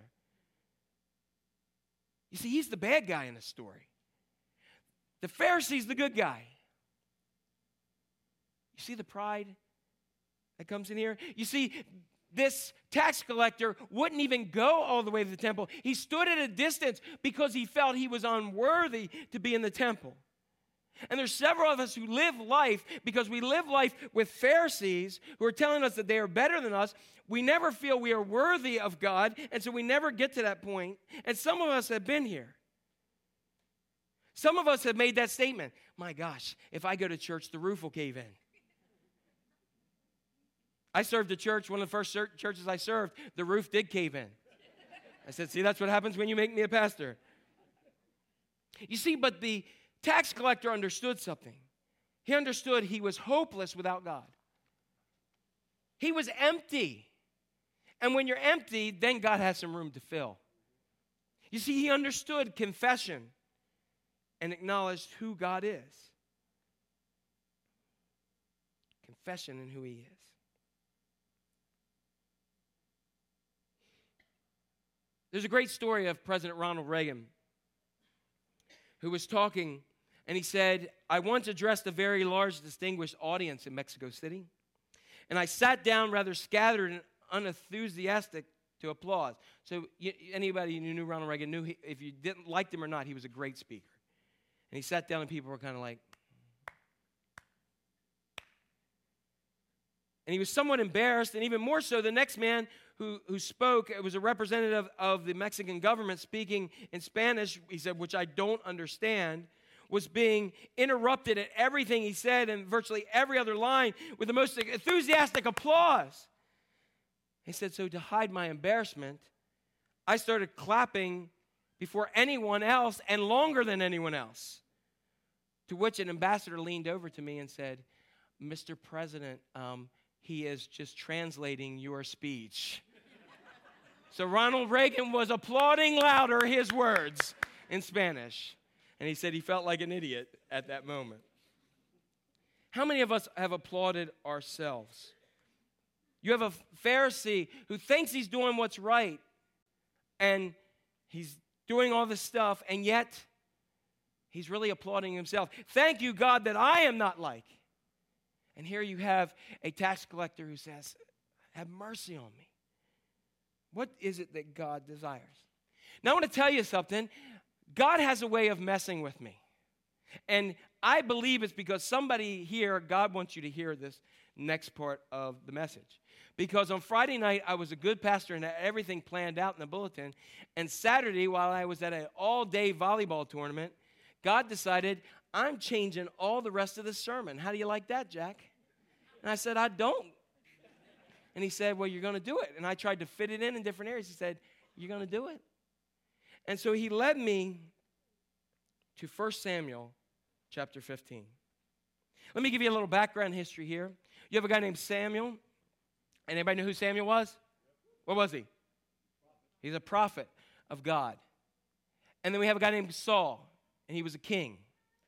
You see, he's the bad guy in the story. The Pharisee's the good guy. You see the pride that comes in here? You see, this tax collector wouldn't even go all the way to the temple. He stood at a distance because he felt he was unworthy to be in the temple. And there's several of us who live life because we live life with Pharisees who are telling us that they are better than us. We never feel we are worthy of God, and so we never get to that point. And some of us have been here. Some of us have made that statement. My gosh, if I go to church, the roof will cave in. I served a church, one of the first churches I served, the roof did cave in. I said, see, that's what happens when you make me a pastor. You see, but the tax collector understood something. He understood he was hopeless without God. He was empty. And when you're empty, then God has some room to fill. You see, he understood confession and acknowledged who God is. Confession and who he is. There's a great story of President Ronald Reagan who was talking, and he said, I once addressed a very large, distinguished audience in Mexico City, and I sat down rather scattered and unenthusiastic to applause. So you, anybody who knew Ronald Reagan knew he, if you didn't like him or not, he was a great speaker. And he sat down and people were kind of like, and he was somewhat embarrassed, and even more so, the next man who, who spoke, it was a representative of the Mexican government speaking in Spanish, he said, which I don't understand, was being interrupted at everything he said and virtually every other line with the most enthusiastic applause. He said, so to hide my embarrassment, I started clapping before anyone else and longer than anyone else. To which an ambassador leaned over to me and said, Mister President, um, he is just translating your speech. So Ronald Reagan was applauding louder his words in Spanish. And he said he felt like an idiot at that moment. How many of us have applauded ourselves? You have a Pharisee who thinks he's doing what's right, and he's doing all this stuff, and yet he's really applauding himself. Thank you, God, that I am not like. And here you have a tax collector who says, have mercy on me. What is it that God desires? Now I want to tell you something. God has a way of messing with me. And I believe it's because somebody here, God wants you to hear this next part of the message. Because on Friday night, I was a good pastor and had everything planned out in the bulletin. And Saturday, while I was at an all-day volleyball tournament, God decided, I'm changing all the rest of the sermon. How do you like that, Jack? And I said, I don't. And he said, well, you're going to do it. And I tried to fit it in in different areas. He said, you're going to do it. And so he led me to First Samuel chapter fifteen. Let me give you a little background history here. You have a guy named Samuel. And anybody know who Samuel was? What was he? He's a prophet of God. And then we have a guy named Saul, and he was a king.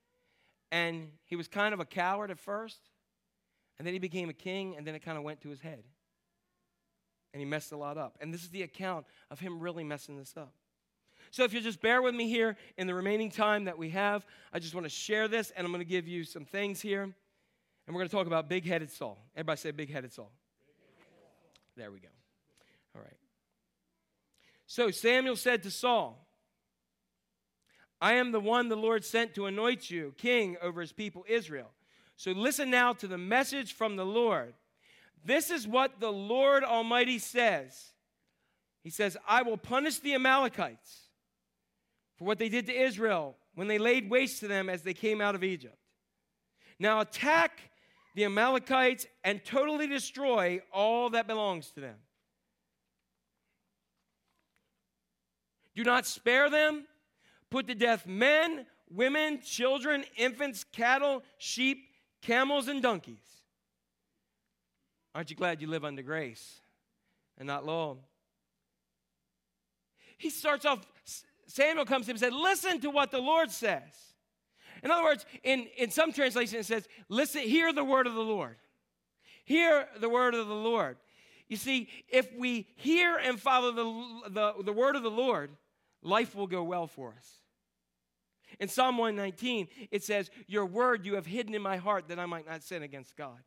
And he was kind of a coward at first, and then he became a king, and then it kind of went to his head. And he messed a lot up. And this is the account of him really messing this up. So if you just bear with me here in the remaining time that we have, I just want to share this, and I'm going to give you some things here. And we're going to talk about big-headed Saul. Everybody say big-headed Saul. There we go. All right. So Samuel said to Saul, I am the one the Lord sent to anoint you king over his people Israel. So listen now to the message from the Lord. This is what the Lord Almighty says. He says, I will punish the Amalekites for what they did to Israel when they laid waste to them as they came out of Egypt. Now attack the Amalekites and totally destroy all that belongs to them. Do not spare them. Put to death men, women, children, infants, cattle, sheep, camels, and donkeys. Aren't you glad you live under grace and not law? He starts off, Samuel comes to him and said, listen to what the Lord says. In other words, in, in some translations it says, listen, hear the word of the Lord. Hear the word of the Lord. You see, if we hear and follow the, the, the word of the Lord, life will go well for us. In Psalm one nineteen, it says, your word you have hidden in my heart that I might not sin against God.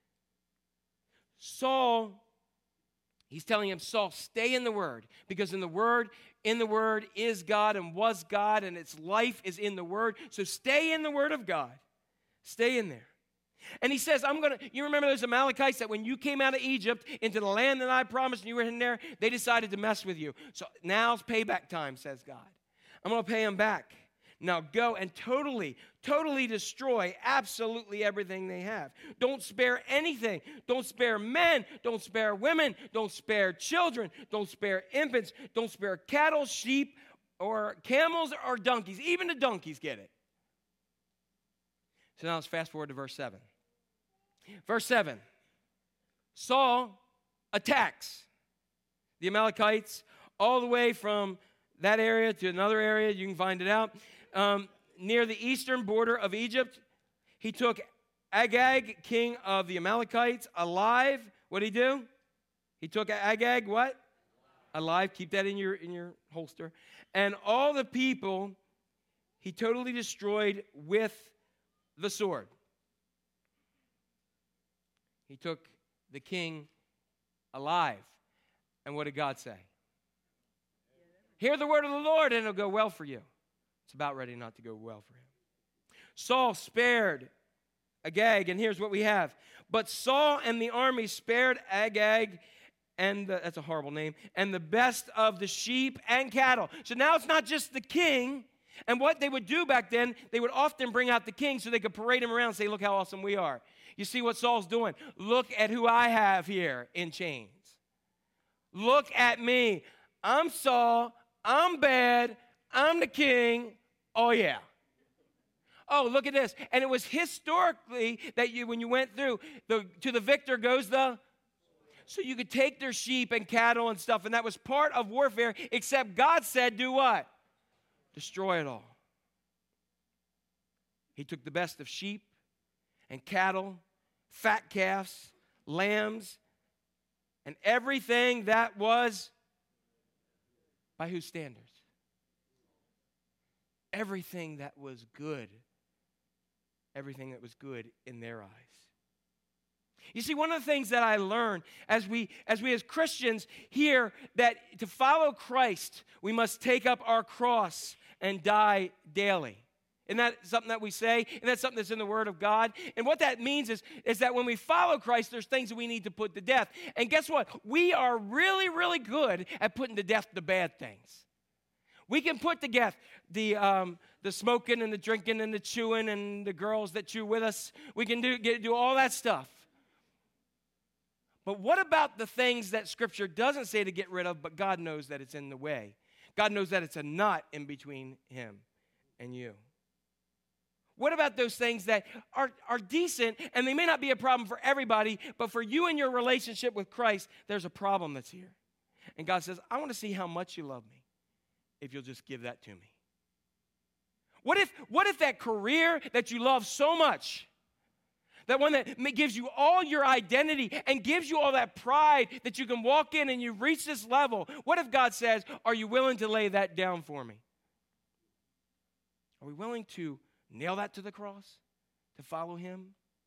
Saul, he's telling him, Saul, stay in the word, because in the word, in the word is God and was God, and its life is in the word. So stay in the word of God. Stay in there. And he says, I'm going to, you remember those Amalekites that when you came out of Egypt into the land that I promised and you were in there, they decided to mess with you. So now's payback time, says God. I'm going to pay them back. Now go and totally, totally destroy absolutely everything they have. Don't spare anything. Don't spare men. Don't spare women. Don't spare children. Don't spare infants. Don't spare cattle, sheep, or camels, or donkeys. Even the donkeys get it. So now let's fast forward to verse seven. Verse seven. Saul attacks the Amalekites all the way from that area to another area. You can find it out. Um, near the eastern border of Egypt, he took Agag, king of the Amalekites, alive. What did he do? He took Agag, what? Alive. Keep that in your, in your holster. And all the people he totally destroyed with the sword. He took the king alive. And what did God say? Hear the word of the Lord, and it'll go well for you. It's about ready not to go well for him. Saul spared Agag, and here's what we have. But Saul and the army spared Agag, and the, that's a horrible name, and the best of the sheep and cattle. So now it's not just the king. And what they would do back then, they would often bring out the king so they could parade him around and say, look how awesome we are. You see what Saul's doing? Look at who I have here in chains. Look at me. I'm Saul. I'm bad. I'm the king. Oh, yeah. Oh, look at this. And it was historically that you, when you went through, the, to the victor goes the... So you could take their sheep and cattle and stuff, and that was part of warfare, except God said, do what? Destroy it all. He took the best of sheep and cattle, fat calves, lambs, and everything that was, by whose standards? Everything that was good. Everything that was good in their eyes. You see, one of the things that I learned as we, as we as Christians hear that to follow Christ, we must take up our cross and die daily. Isn't that something that we say? Isn't that something that's in the Word of God? And what that means is, is that when we follow Christ, there's things that we need to put to death. And guess what? We are really, really good at putting to death the bad things. We can put to death the, um, the smoking and the drinking and the chewing and the girls that chew with us. We can do, get, do all that stuff. But what about the things that Scripture doesn't say to get rid of, but God knows that it's in the way? God knows that it's a knot in between him and you. What about those things that are, are decent, and they may not be a problem for everybody, but for you and your relationship with Christ, there's a problem that's here. And God says, I want to see how much you love me if you'll just give that to me. What if, what if that career that you love so much, that one that gives you all your identity and gives you all that pride that you can walk in and you reach this level, what if God says, are you willing to lay that down for me? Are we willing to nail that to the cross, to follow him?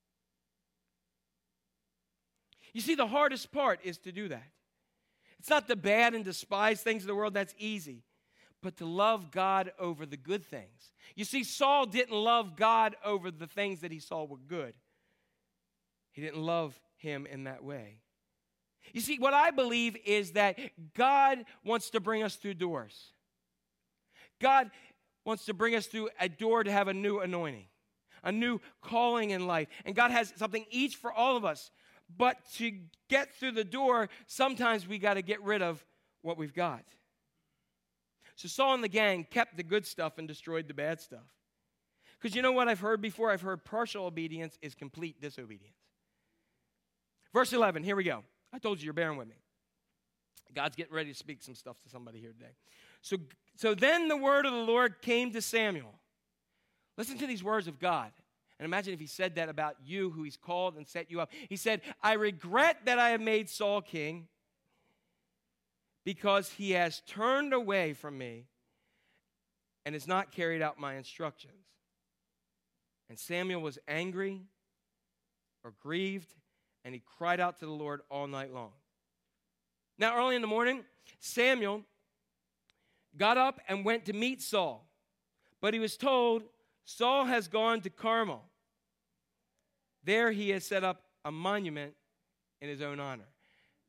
You see, the hardest part is to do that. It's not the bad and despise things of the world, that's easy, but to love God over the good things. You see, Saul didn't love God over the things that he saw were good. He didn't love him in that way. You see, what I believe is that God wants to bring us through doors. God wants to bring us through a door to have a new anointing, a new calling in life. And God has something each for all of us. But to get through the door, sometimes we got to get rid of what we've got. So Saul and the gang kept the good stuff and destroyed the bad stuff. Because you know what I've heard before? I've heard partial obedience is complete disobedience. Verse eleven, here we go. I told you you're bearing with me. God's getting ready to speak some stuff to somebody here today. So, so then the word of the Lord came to Samuel. Listen to these words of God. And imagine if he said that about you, who he's called and set you up. He said, I regret that I have made Saul king because he has turned away from me and has not carried out my instructions. And Samuel was angry or grieved, and he cried out to the Lord all night long. Now, early in the morning, Samuel got up and went to meet Saul. But he was told, Saul has gone to Carmel. There he has set up a monument in his own honor.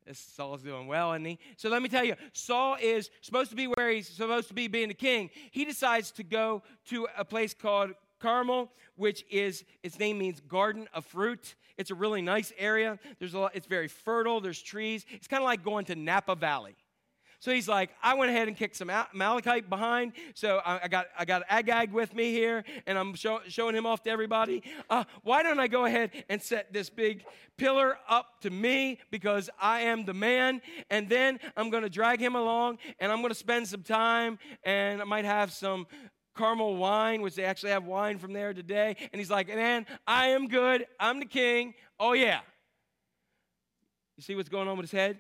Saul's doing well, isn't he? So let me tell you, Saul is supposed to be where he's supposed to be being the king. He decides to go to a place called Carmel, which is, its name means garden of fruit. It's a really nice area. There's a lot, it's very fertile. There's trees. It's kind of like going to Napa Valley. So he's like, I went ahead and kicked some Amalekite behind. So I, I got I got Agag with me here, and I'm show, showing him off to everybody. Uh, why don't I go ahead and set this big pillar up to me because I am the man, and then I'm going to drag him along, and I'm going to spend some time, and I might have some Carmel wine, which they actually have wine from there today. And he's like, man, I am good. I'm the king. Oh, yeah. You see what's going on with his head?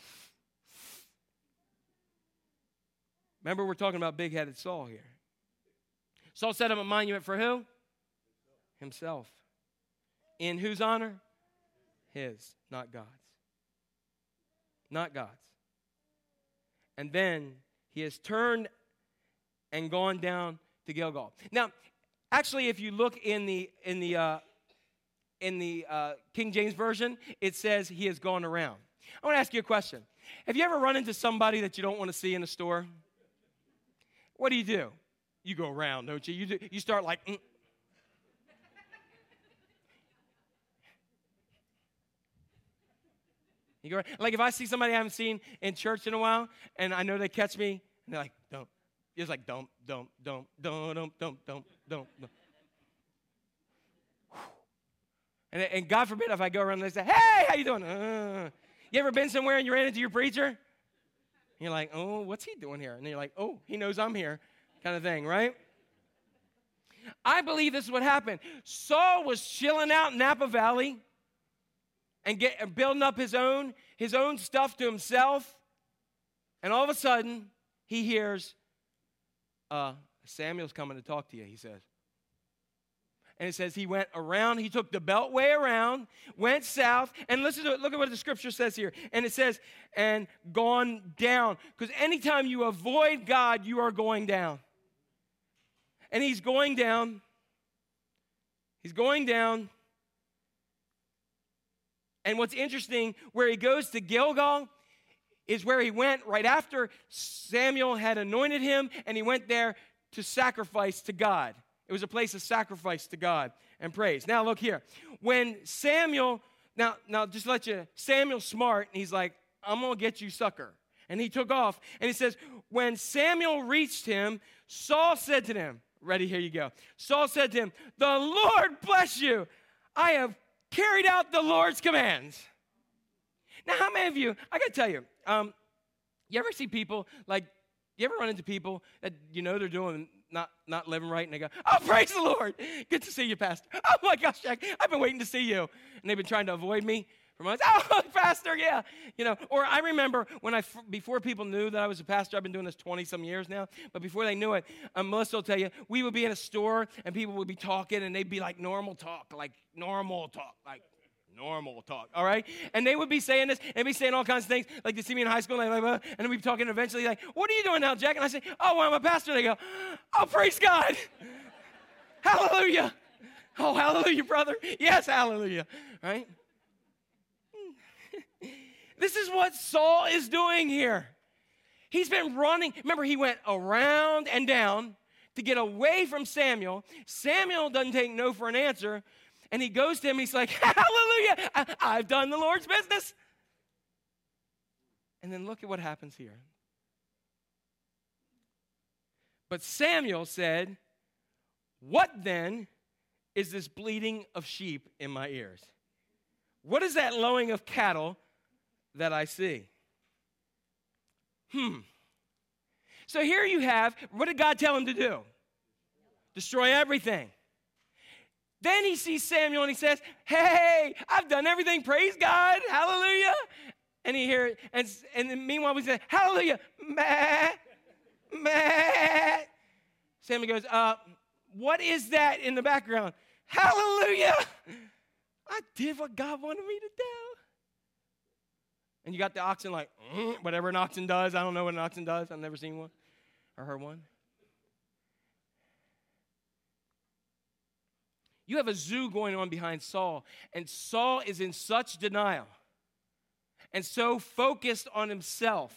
Remember, we're talking about big-headed Saul here. Saul set up a monument for who? Himself. In whose honor? His, not God's. Not God's. And then he has turned and gone down to Gilgal. Now, actually, if you look in the in the uh, in the uh, King James Version, it says he has gone around. I want to ask you a question. Have you ever run into somebody that you don't want to see in a store? What do you do? You go around, don't you? You, do, you start like, mm. You go, like if I see somebody I haven't seen in church in a while, and I know they catch me, and they're like, don't. It's like, don't, don't, don't, don't, don't, don't, don't, don't. And, and God forbid if I go around and they say, hey, how you doing? Uh. You ever been somewhere and you ran into your preacher? And you're like, oh, what's he doing here? And you're like, oh, he knows I'm here, kind of thing, right? I believe this is what happened. Saul was chilling out in Napa Valley and get, and building up his own, his own stuff to himself. And all of a sudden, he hears, uh, Samuel's coming to talk to you, he says. And it says he went around, he took the beltway around, went south, and listen to it, look at what the scripture says here. And it says, and gone down. Because anytime you avoid God, you are going down. And he's going down. He's going down. And what's interesting, where he goes to Gilgal is where he went right after Samuel had anointed him, and he went there to sacrifice to God. It was a place of sacrifice to God and praise. Now, look here. When Samuel, now, now just to let you, Samuel's smart, and he's like, I'm going to get you, sucker. And he took off. And he says, when Samuel reached him, Saul said to him, ready, here you go. Saul said to him, the Lord bless you. I have carried out the Lord's commands. Now, how many of you, I got to tell you, um, you ever see people, like, you ever run into people that you know they're doing not, not living right, and they go, oh, praise the Lord. Good to see you, Pastor. Oh, my gosh, Jack, I've been waiting to see you. And they've been trying to avoid me for months. Oh, Pastor, yeah. You know, or I remember when I, before people knew that I was a pastor, I've been doing this twenty-some years now, but before they knew it, um, Melissa will tell you, we would be in a store, and people would be talking, and they'd be like normal talk, like normal talk, like normal talk, all right? And they would be saying this, and be saying all kinds of things, like they see me in high school, and, like, and then we'd be talking eventually, like, what are you doing now, Jack? And I say, oh, well, I'm a pastor. And they go, oh, praise God. Hallelujah. Oh, hallelujah, brother. Yes, hallelujah, right? This is what Saul is doing here. He's been running. Remember, he went around and down to get away from Samuel. Samuel doesn't take no for an answer. And he goes to him, and he's like, hallelujah, I, I've done the Lord's business. And then look at what happens here. But Samuel said, what then is this bleating of sheep in my ears? What is that lowing of cattle that I see? Hmm. So here you have, what did God tell him to do? Destroy everything. Then he sees Samuel and he says, hey, I've done everything. Praise God. Hallelujah. And he hears, and, and then meanwhile we say, hallelujah. Meh, meh. Samuel goes, uh, what is that in the background? Hallelujah. I did what God wanted me to do. And you got the oxen like, mm, whatever an oxen does. I don't know what an oxen does. I've never seen one or heard one. You have a zoo going on behind Saul, and Saul is in such denial. and so focused on himself.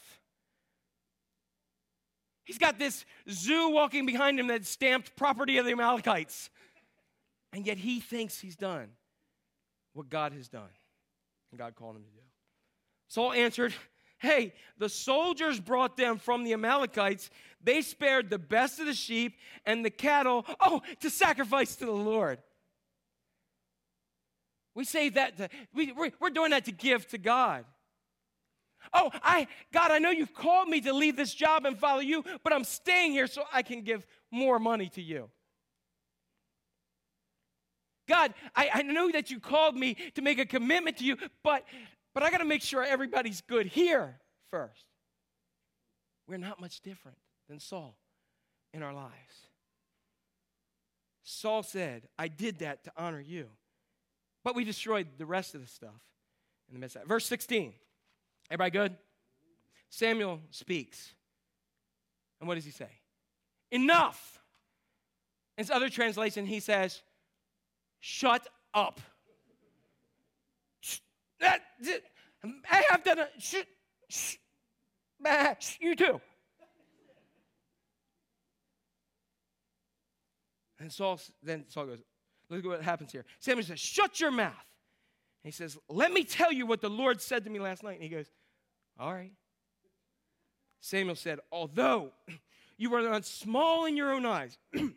He's got this zoo walking behind him that's stamped property of the Amalekites. And yet he thinks he's done what God has done and God called him to do. Saul answered, hey, the soldiers brought them from the Amalekites. They spared the best of the sheep and the cattle, oh, to sacrifice to the Lord. We say that, to, we, we're, we're doing that to give to God. Oh, I, God, I know you've called me to leave this job and follow you, but I'm staying here so I can give more money to you. God, I, I know that you called me to make a commitment to you, but, but I got to make sure everybody's good here first. We're not much different than Saul in our lives. Saul said, I did that to honor you. But we destroyed the rest of the stuff in the midst of that. Verse sixteen. Everybody good? Samuel speaks. And what does he say? Enough. In other translation, he says, shut up. I have done a, sh, sh, bah, sh, you too. And Saul, then Saul goes, look at what happens here. Samuel says, shut your mouth. And he says, let me tell you what the Lord said to me last night. And he goes, all right. Samuel said, although you were not small in your own eyes,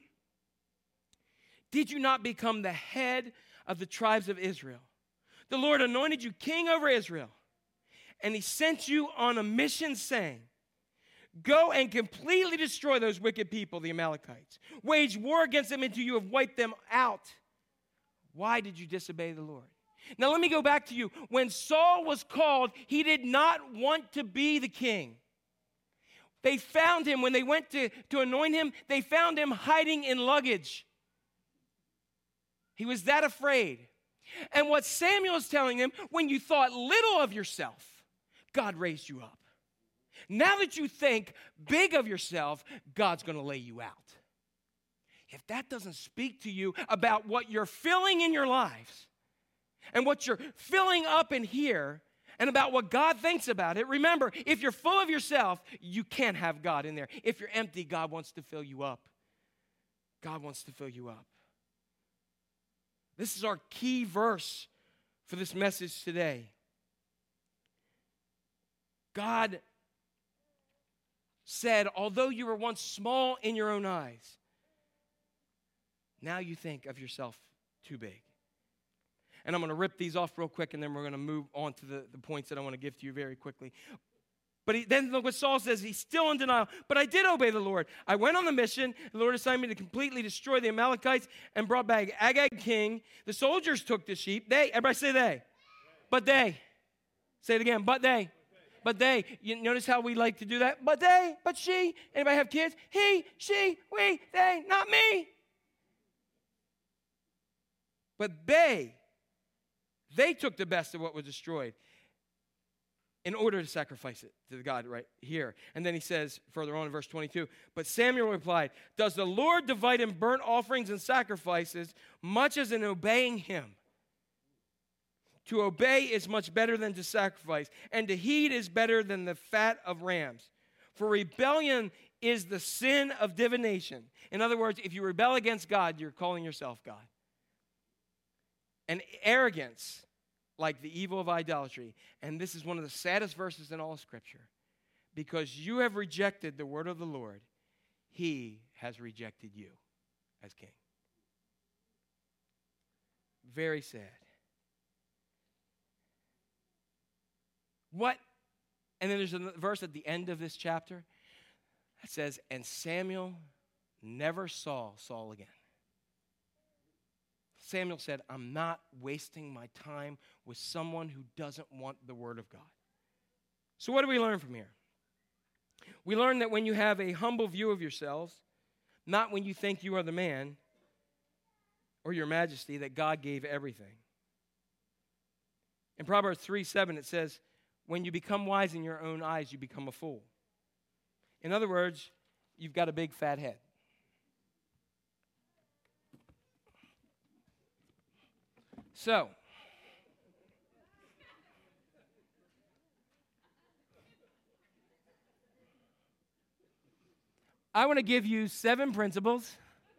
did you not become the head of the tribes of Israel? The Lord anointed you king over Israel, and he sent you on a mission saying, go and completely destroy those wicked people, the Amalekites. Wage war against them until you have wiped them out. Why did you disobey the Lord? Now let me go back to you. When Saul was called, he did not want to be the king. They found him, when they went to, to anoint him, they found him hiding in luggage. He was that afraid. And what Samuel is telling them, when you thought little of yourself, God raised you up. Now that you think big of yourself, God's going to lay you out. If that doesn't speak to you about what you're feeling in your lives and what you're filling up in here and about what God thinks about it, remember, if you're full of yourself, you can't have God in there. If you're empty, God wants to fill you up. God wants to fill you up. This is our key verse for this message today. God said, although you were once small in your own eyes, now you think of yourself too big. And I'm going to rip these off real quick, and then we're going to move on to the, the points that I want to give to you very quickly. But he, then look what Saul says. He's still in denial. But I did obey the Lord. I went on the mission. The Lord assigned me to completely destroy the Amalekites and brought back Agag king. The soldiers took the sheep. They, everybody say they. But they. Say it again. But they. But they. You notice how we like to do that? But they. But she. Anybody have kids? He, she, we, they. Not me. But they. They took the best of what was destroyed in order to sacrifice it to the God right here. And then he says further on in verse twenty-two, but Samuel replied, does the Lord divide in burnt offerings and sacrifices much as in obeying him? To obey is much better than to sacrifice, and to heed is better than the fat of rams. For rebellion is the sin of divination. In other words, if you rebel against God, you're calling yourself God. And arrogance, like the evil of idolatry. And this is one of the saddest verses in all of Scripture. Because you have rejected the word of the Lord, he has rejected you as king. Very sad. What? And then there's a verse at the end of this chapter that says, and Samuel never saw Saul again. Samuel said, I'm not wasting my time with someone who doesn't want the word of God. So what do we learn from here? We learn that when you have a humble view of yourselves, not when you think you are the man or your majesty, that God gave everything. In Proverbs three seven, it says, when you become wise in your own eyes, you become a fool. In other words, you've got a big fat head. So, I want to give you seven principles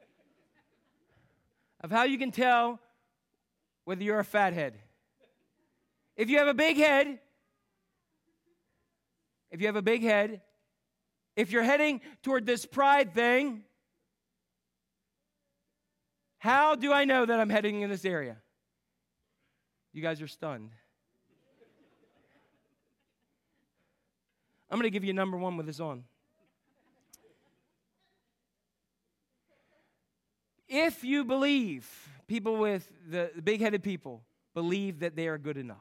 of how you can tell whether you're a fathead. If you have a big head, if you have a big head, if you're heading toward this pride thing, how do I know that I'm heading in this area? You guys are stunned. I'm going to give you number one with this on. If you believe, people with the, the big-headed people believe that they are good enough.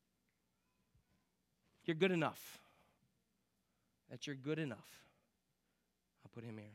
You're good enough. That you're good enough. I'll put him here.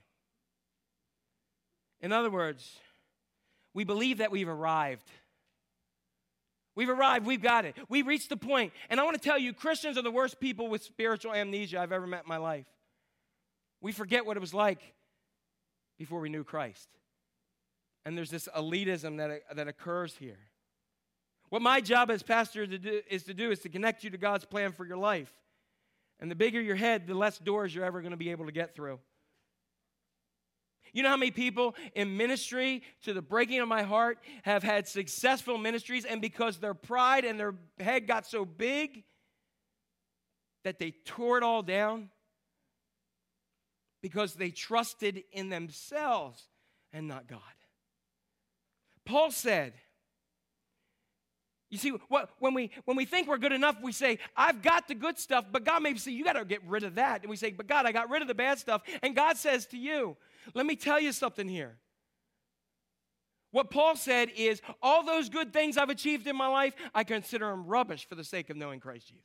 In other words, we believe that we've arrived. We've arrived. We've got it. We've reached the point. And I want to tell you, Christians are the worst people with spiritual amnesia I've ever met in my life. We forget what it was like before we knew Christ. And there's this elitism that, that occurs here. What my job as pastor to do, is to do is to connect you to God's plan for your life. And the bigger your head, the less doors you're ever going to be able to get through. You know how many people in ministry, to the breaking of my heart, have had successful ministries, and because their pride and their head got so big that they tore it all down because they trusted in themselves and not God. Paul said, you see, what, when we when we think we're good enough, we say, I've got the good stuff, but God may say, you got to get rid of that. And we say, but God, I got rid of the bad stuff. And God says to you, let me tell you something here. What Paul said is, all those good things I've achieved in my life, I consider them rubbish for the sake of knowing Christ Jesus.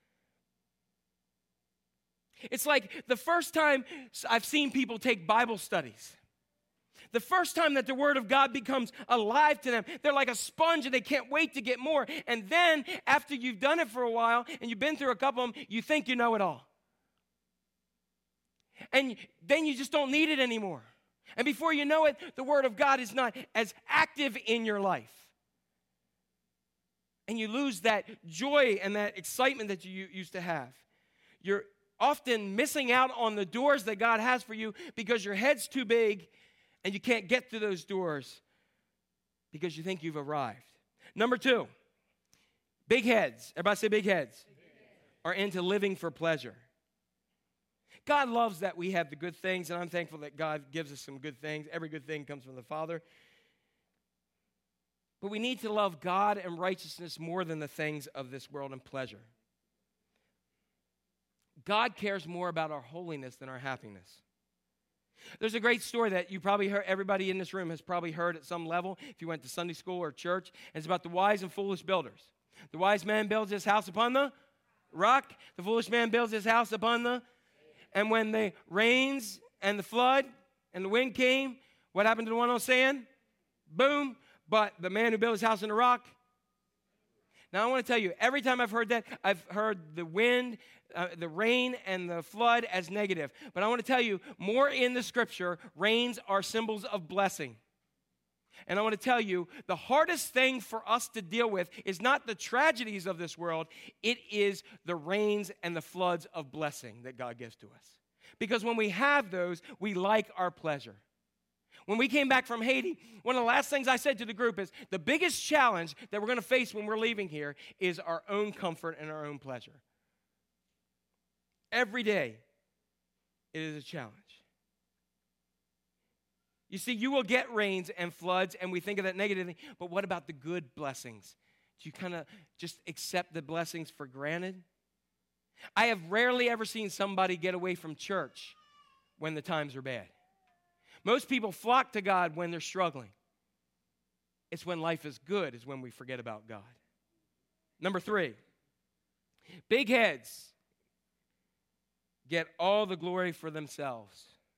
It's like the first time I've seen people take Bible studies. The first time that the Word of God becomes alive to them, they're like a sponge and they can't wait to get more. And then, after you've done it for a while and you've been through a couple of them, you think you know it all. And then you just don't need it anymore. And before you know it, the Word of God is not as active in your life. And you lose that joy and that excitement that you used to have. You're often missing out on the doors that God has for you because your head's too big and you can't get through those doors because you think you've arrived. Number two, big heads, everybody say big heads, big heads, are into living for pleasure. God loves that we have the good things, and I'm thankful that God gives us some good things. Every good thing comes from the Father. But we need to love God and righteousness more than the things of this world and pleasure. God cares more about our holiness than our happiness. There's a great story that you probably heard, everybody in this room has probably heard at some level if you went to Sunday school or church, and it's about the wise and foolish builders. The wise man builds his house upon the rock. The foolish man builds his house upon the... And when the rains and the flood and the wind came, what happened to the one on sand? Boom. But the man who built his house on the rock. Now, I want to tell you, every time I've heard that, I've heard the wind, uh, the rain, and the flood as negative. But I want to tell you, more in the Scripture, rains are symbols of blessing. And I want to tell you, the hardest thing for us to deal with is not the tragedies of this world. It is the rains and the floods of blessing that God gives to us. Because when we have those, we like our pleasure. When we came back from Haiti, one of the last things I said to the group is, the biggest challenge that we're going to face when we're leaving here is our own comfort and our own pleasure. Every day, it is a challenge. You see, you will get rains and floods, and we think of that negatively, but what about the good blessings? Do you kind of just accept the blessings for granted? I have rarely ever seen somebody get away from church when the times are bad. Most people flock to God when they're struggling. It's when life is good is when we forget about God. Number three, big heads get all the glory for themselves.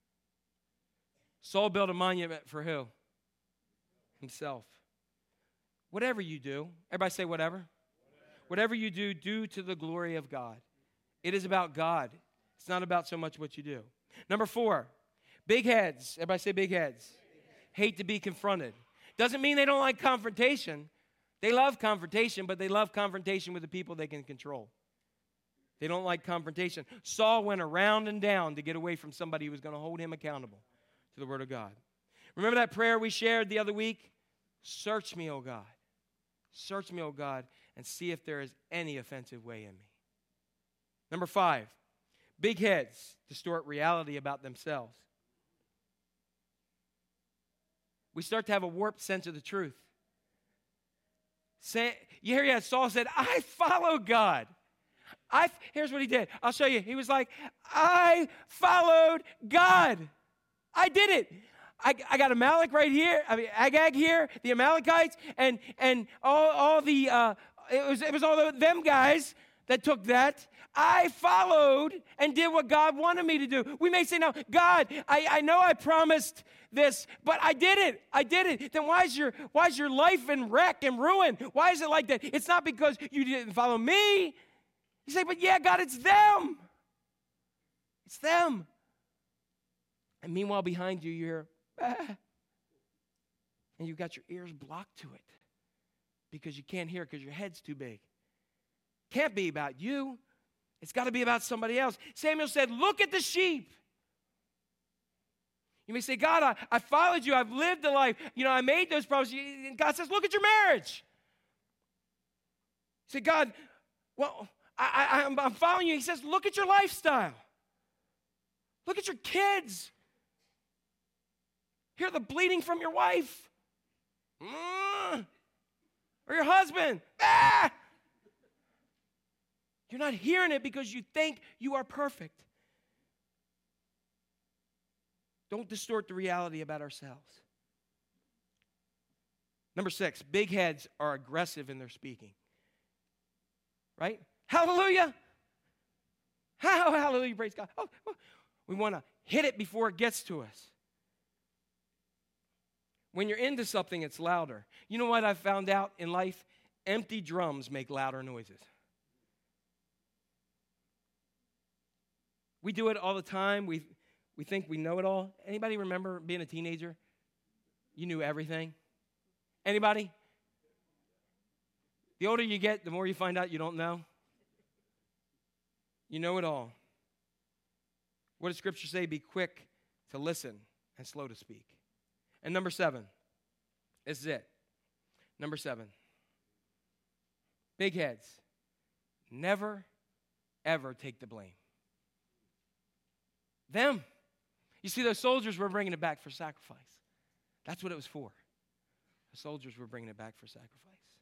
Saul built a monument for who? Himself. Whatever you do, everybody say whatever. Whatever, whatever you do, do to the glory of God. It is about God. It's not about so much what you do. Number four, big heads. Everybody say big heads. Big heads. Hate to be confronted. Doesn't mean they don't like confrontation. They love confrontation, but they love confrontation with the people they can control. They don't like confrontation. Saul went around and down to get away from somebody who was going to hold him accountable to the Word of God. Remember that prayer we shared the other week? Search me, O God. Search me, O God, and see if there is any offensive way in me. Number five, big heads distort reality about themselves. We start to have a warped sense of the truth. Say, you hear that Saul said, I follow God. I, here's what he did. I'll show you. He was like, I followed God. I did it. I, I got Amalek right here. I mean, Agag here, the Amalekites, and and all all the uh, it was it was all of them guys that took that. I followed and did what God wanted me to do. We may say now, God, I, I know I promised this, but I did it. I did it. Then why is your why is your life in wreck and ruin? Why is it like that? It's not because you didn't follow me. You say, but yeah, God, it's them. It's them. And meanwhile, behind you, you hear, ah, and you've got your ears blocked to it because you can't hear because your head's too big. Can't be about you. It's got to be about somebody else. Samuel said, look at the sheep. You may say, God, I, I followed you. I've lived the life. You know, I made those promises. And God says, look at your marriage. You say, God, well, I, I, I'm, I'm following you. He says, look at your lifestyle. Look at your kids. Hear the bleeding from your wife. Mm. Or your husband. Ah! You're not hearing it because you think you are perfect. Don't distort the reality about ourselves. Number six, big heads are aggressive in their speaking. Right? Hallelujah. Oh, hallelujah, praise God. Oh, oh. We want to hit it before it gets to us. When you're into something, it's louder. You know what I've found out in life? Empty drums make louder noises. We do it all the time. We we think we know it all. Anybody remember being a teenager? You knew everything. Anybody? The older you get, the more you find out you don't know. You know it all. What does Scripture say? Be quick to listen and slow to speak. And number seven, this is it. Number seven, big heads never, ever take the blame. Them. You see, those soldiers were bringing it back for sacrifice. That's what it was for. The soldiers were bringing it back for sacrifice.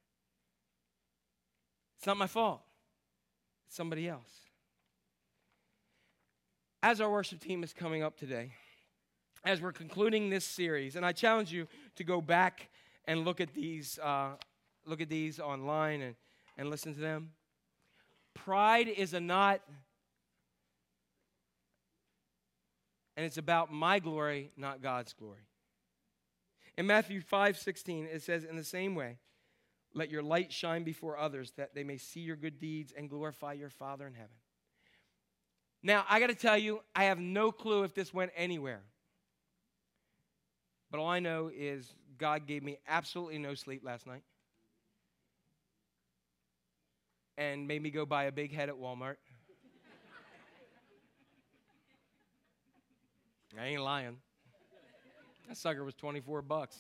It's not my fault. It's somebody else. As our worship team is coming up today, as we're concluding this series, and I challenge you to go back and look at these, uh, look at these online and, and listen to them. Pride is a knot, and it's about my glory, not God's glory. In Matthew five sixteen, it says, in the same way, let your light shine before others, that they may see your good deeds and glorify your Father in heaven. Now, I got to tell you, I have no clue if this went anywhere. But all I know is God gave me absolutely no sleep last night and made me go buy a big head at Walmart. I ain't lying. That sucker was twenty-four bucks.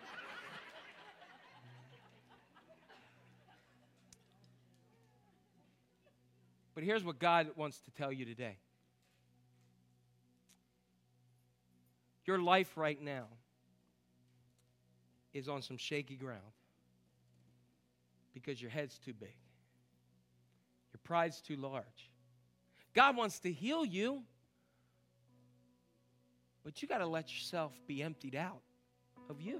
But here's what God wants to tell you today. Your life right now is on some shaky ground because your head's too big. Your pride's too large. God wants to heal you, but you got to let yourself be emptied out of you.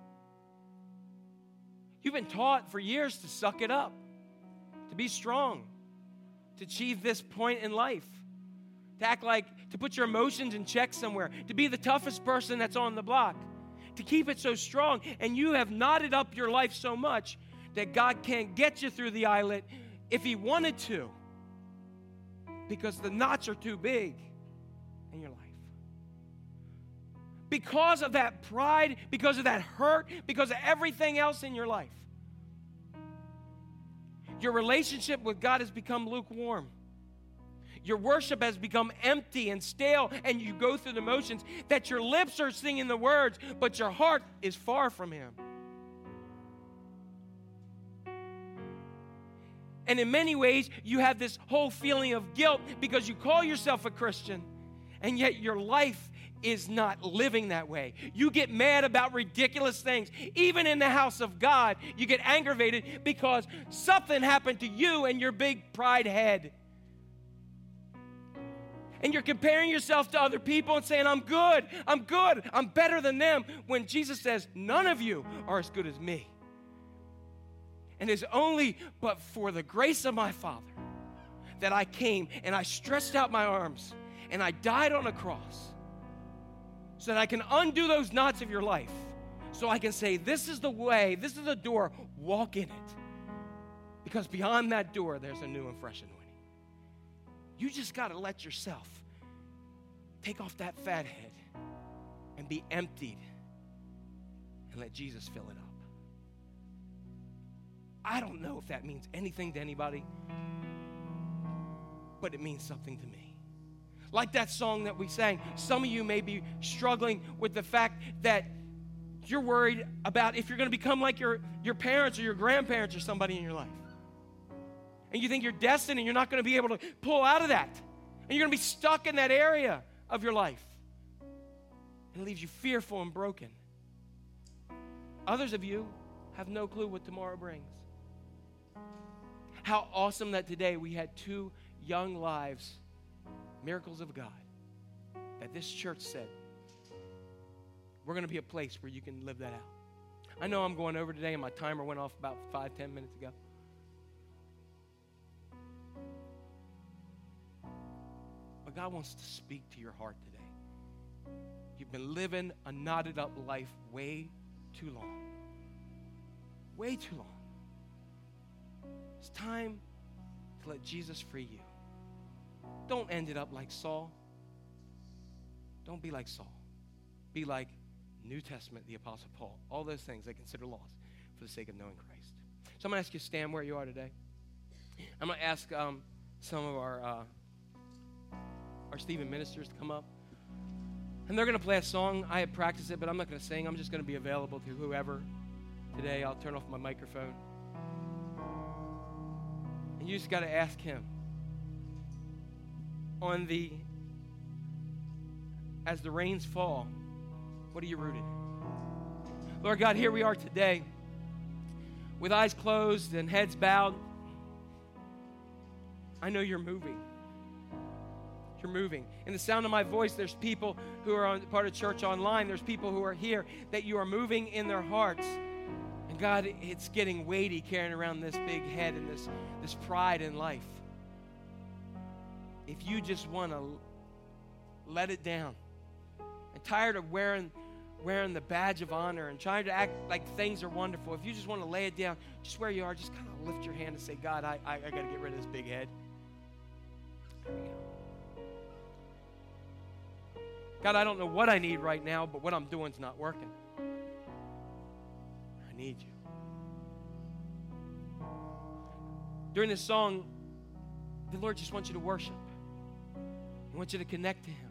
You've been taught for years to suck it up, to be strong, to achieve this point in life, to act like, to put your emotions in check somewhere, to be the toughest person that's on the block, to keep it so strong, and you have knotted up your life so much that God can't get you through the eyelet if He wanted to, because the knots are too big in your life. Because of that pride, because of that hurt, because of everything else in your life, your relationship with God has become lukewarm. your worship has become empty and stale, and you go through the motions, that your lips are singing the words, but your heart is far from him. And in many ways, you have this whole feeling of guilt because you call yourself a Christian, and yet your life is not living that way. You get mad about ridiculous things. Even in the house of God, you get aggravated because something happened to you and your big pride head. And you're comparing yourself to other people and saying, I'm good, I'm good, I'm better than them, when Jesus says, none of you are as good as me. And it's only but for the grace of my Father that I came and I stretched out my arms and I died on a cross so that I can undo those knots of your life, so I can say, this is the way, this is the door, walk in it. Because beyond that door, there's a new and fresh anointing. You just got to let yourself take off that fat head and be emptied and let Jesus fill it up. I don't know if that means anything to anybody, but it means something to me. Like that song that we sang, some of you may be struggling with the fact that you're worried about if you're going to become like your, your parents or your grandparents or somebody in your life. And you think you're destined and you're not going to be able to pull out of that. And you're going to be stuck in that area of your life. And it leaves you fearful and broken. Others of you have no clue what tomorrow brings. How awesome that today we had two young lives, miracles of God, that this church said, we're going to be a place where you can live that out. I know I'm going over today and my timer went off about five, ten minutes ago. But God wants to speak to your heart today. You've been living a knotted up life way too long. Way too long. It's time to let Jesus free you. Don't end it up like Saul. Don't be like Saul. Be like New Testament, the Apostle Paul. All those things they consider lost for the sake of knowing Christ. So I'm going to ask you to stand where you are today. I'm going to ask um, some of our uh, our Stephen ministers to come up. And they're going to play a song. I have practiced it, but I'm not going to sing. I'm just going to be available to whoever today. I'll turn off my microphone. And you just got to ask him. On the, as the rains fall, what are you rooted in? Lord God, here we are today with eyes closed and heads bowed. I know you're moving. You're moving. In the sound of my voice, there's people who are on part of church online. There's people who are here that you are moving in their hearts. And God, it's getting weighty carrying around this big head and this, this pride in life. If you just want to let it down and tired of wearing wearing the badge of honor and trying to act like things are wonderful, if you just want to lay it down, just where you are, just kind of lift your hand and say, God, I, I, I got to get rid of this big head. There we go. God, I don't know what I need right now, but what I'm doing is not working. I need you. During this song, the Lord just wants you to worship. He wants you to connect to him.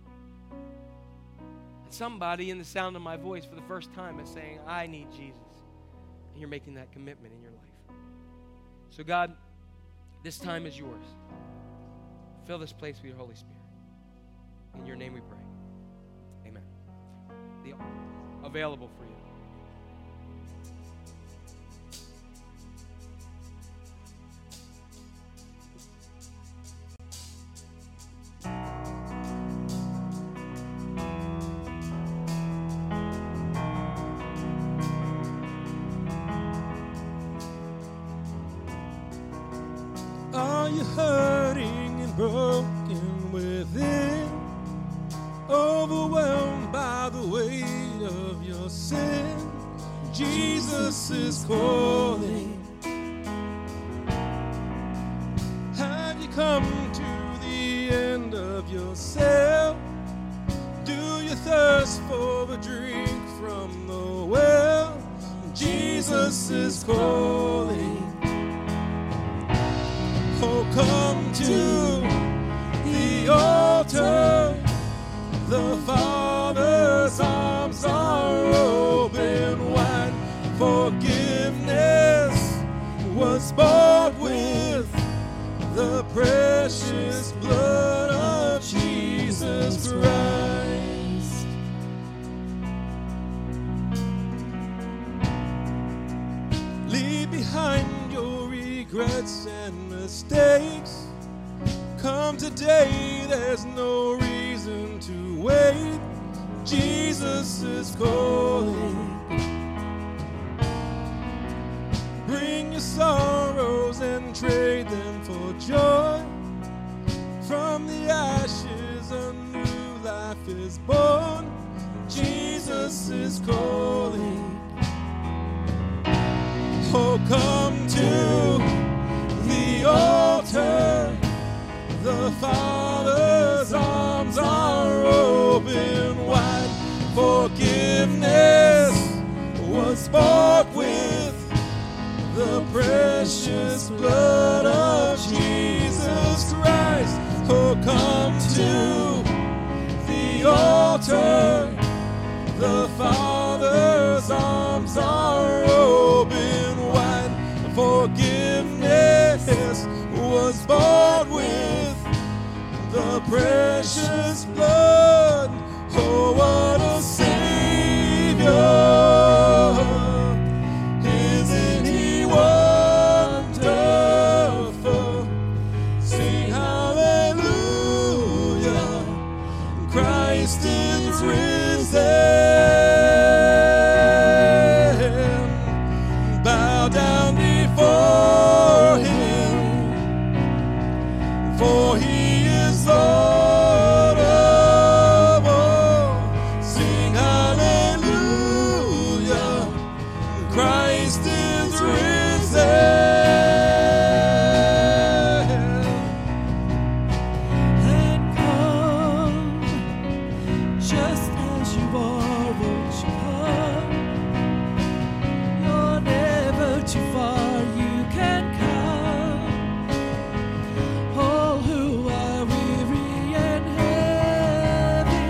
And somebody in the sound of my voice for the first time is saying, I need Jesus. And you're making that commitment in your life. So God, this time is yours. Fill this place with your Holy Spirit. In your name we pray. Amen. The available for you. Are you hurting and broken within? Overwhelmed by the weight of your sin? Jesus is calling. Have you come to the end of yourself? Do you thirst for a drink from the well? Jesus is calling. Oh, come to The Father's arms are open wide. Forgiveness was bought with the precious blood of Jesus Christ. Leave behind your regrets and mistakes. Come today, there's no reason to wait. Jesus is calling. Bring your sorrows and trade them for joy. From the ashes a new life is born. Jesus is calling. Oh, come to the altar. The Father's arms are open wide. Forgiveness was bought with the precious blood of Jesus Christ. Oh, come to the altar. The Father's arms are open wide. Forgiveness was bought with the precious blood. Oh, what a Savior. Isn't He wonderful? Sing hallelujah. Christ is risen. Bow down before Him, for He is Lord of all. Sing hallelujah. Christ is risen. And come, just as you are, won't you come? You're never too far, you can come. All who are weary and heavy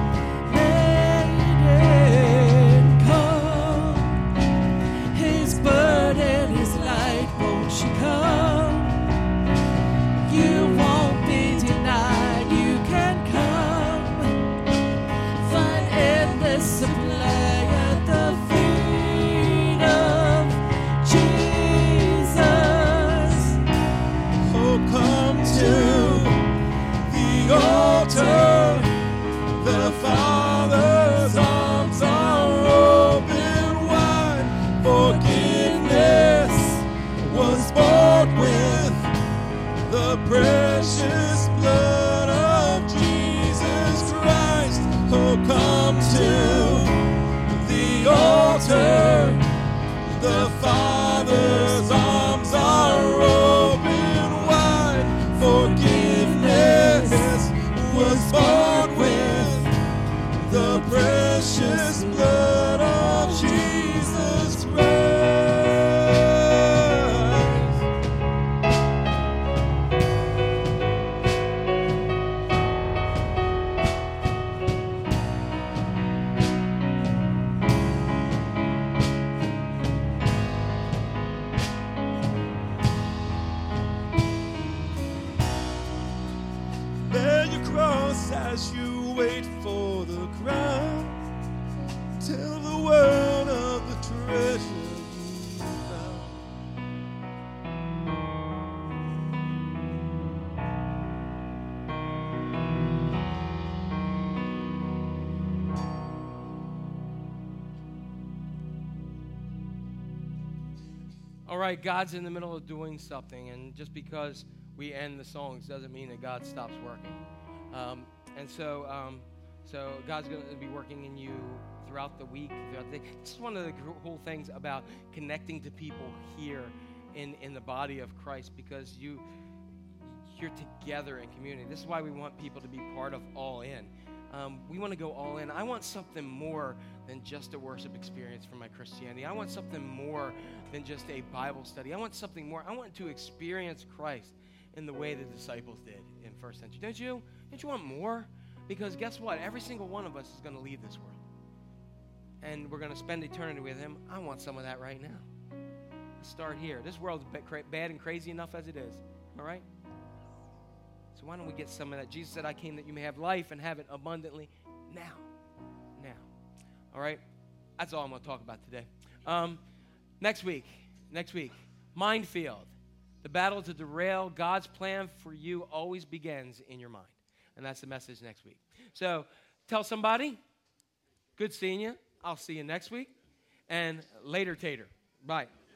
laden, come. His burden is light, won't you come? You won't be denied, you can come. Find endless supply at the feet of Jesus. Oh, come to the altar. The Father's arms are open wide. Forgiveness was bought with the precious blood of Jesus Christ. Oh, come to the altar. The Father's arms are open wide. Forgiveness was bought with the precious blood of Jesus Christ. Bear your cross as you wait for the crown. Tell the world of the treasure you found. All right, God's in the middle of doing something, and just because we end the songs doesn't mean that God stops working. Um, and so, um, so God's going to be working in you throughout the week, throughout the day. This is one of the cool things about connecting to people here in, in the body of Christ, because you, you're together in community. This is why we want people to be part of All In. Um, we want to go all in. I want something more than just a worship experience for my Christianity. I want something more than just a Bible study. I want something more. I want to experience Christ in the way the disciples did in first century. Don't you? Don't you want more? Because guess what? Every single one of us is going to leave this world. And we're going to spend eternity with him. I want some of that right now. Let's start here. This world's bad and crazy enough as it is. Am I right? So why don't we get some of that? Jesus said, I came that you may have life and have it abundantly now. Now. All right? That's all I'm going to talk about today. Um, next week. Next week. Minefield. The battle to derail God's plan for you always begins in your mind. And that's the message next week. So tell somebody. Good seeing you. I'll see you next week. And later, Tater. Bye.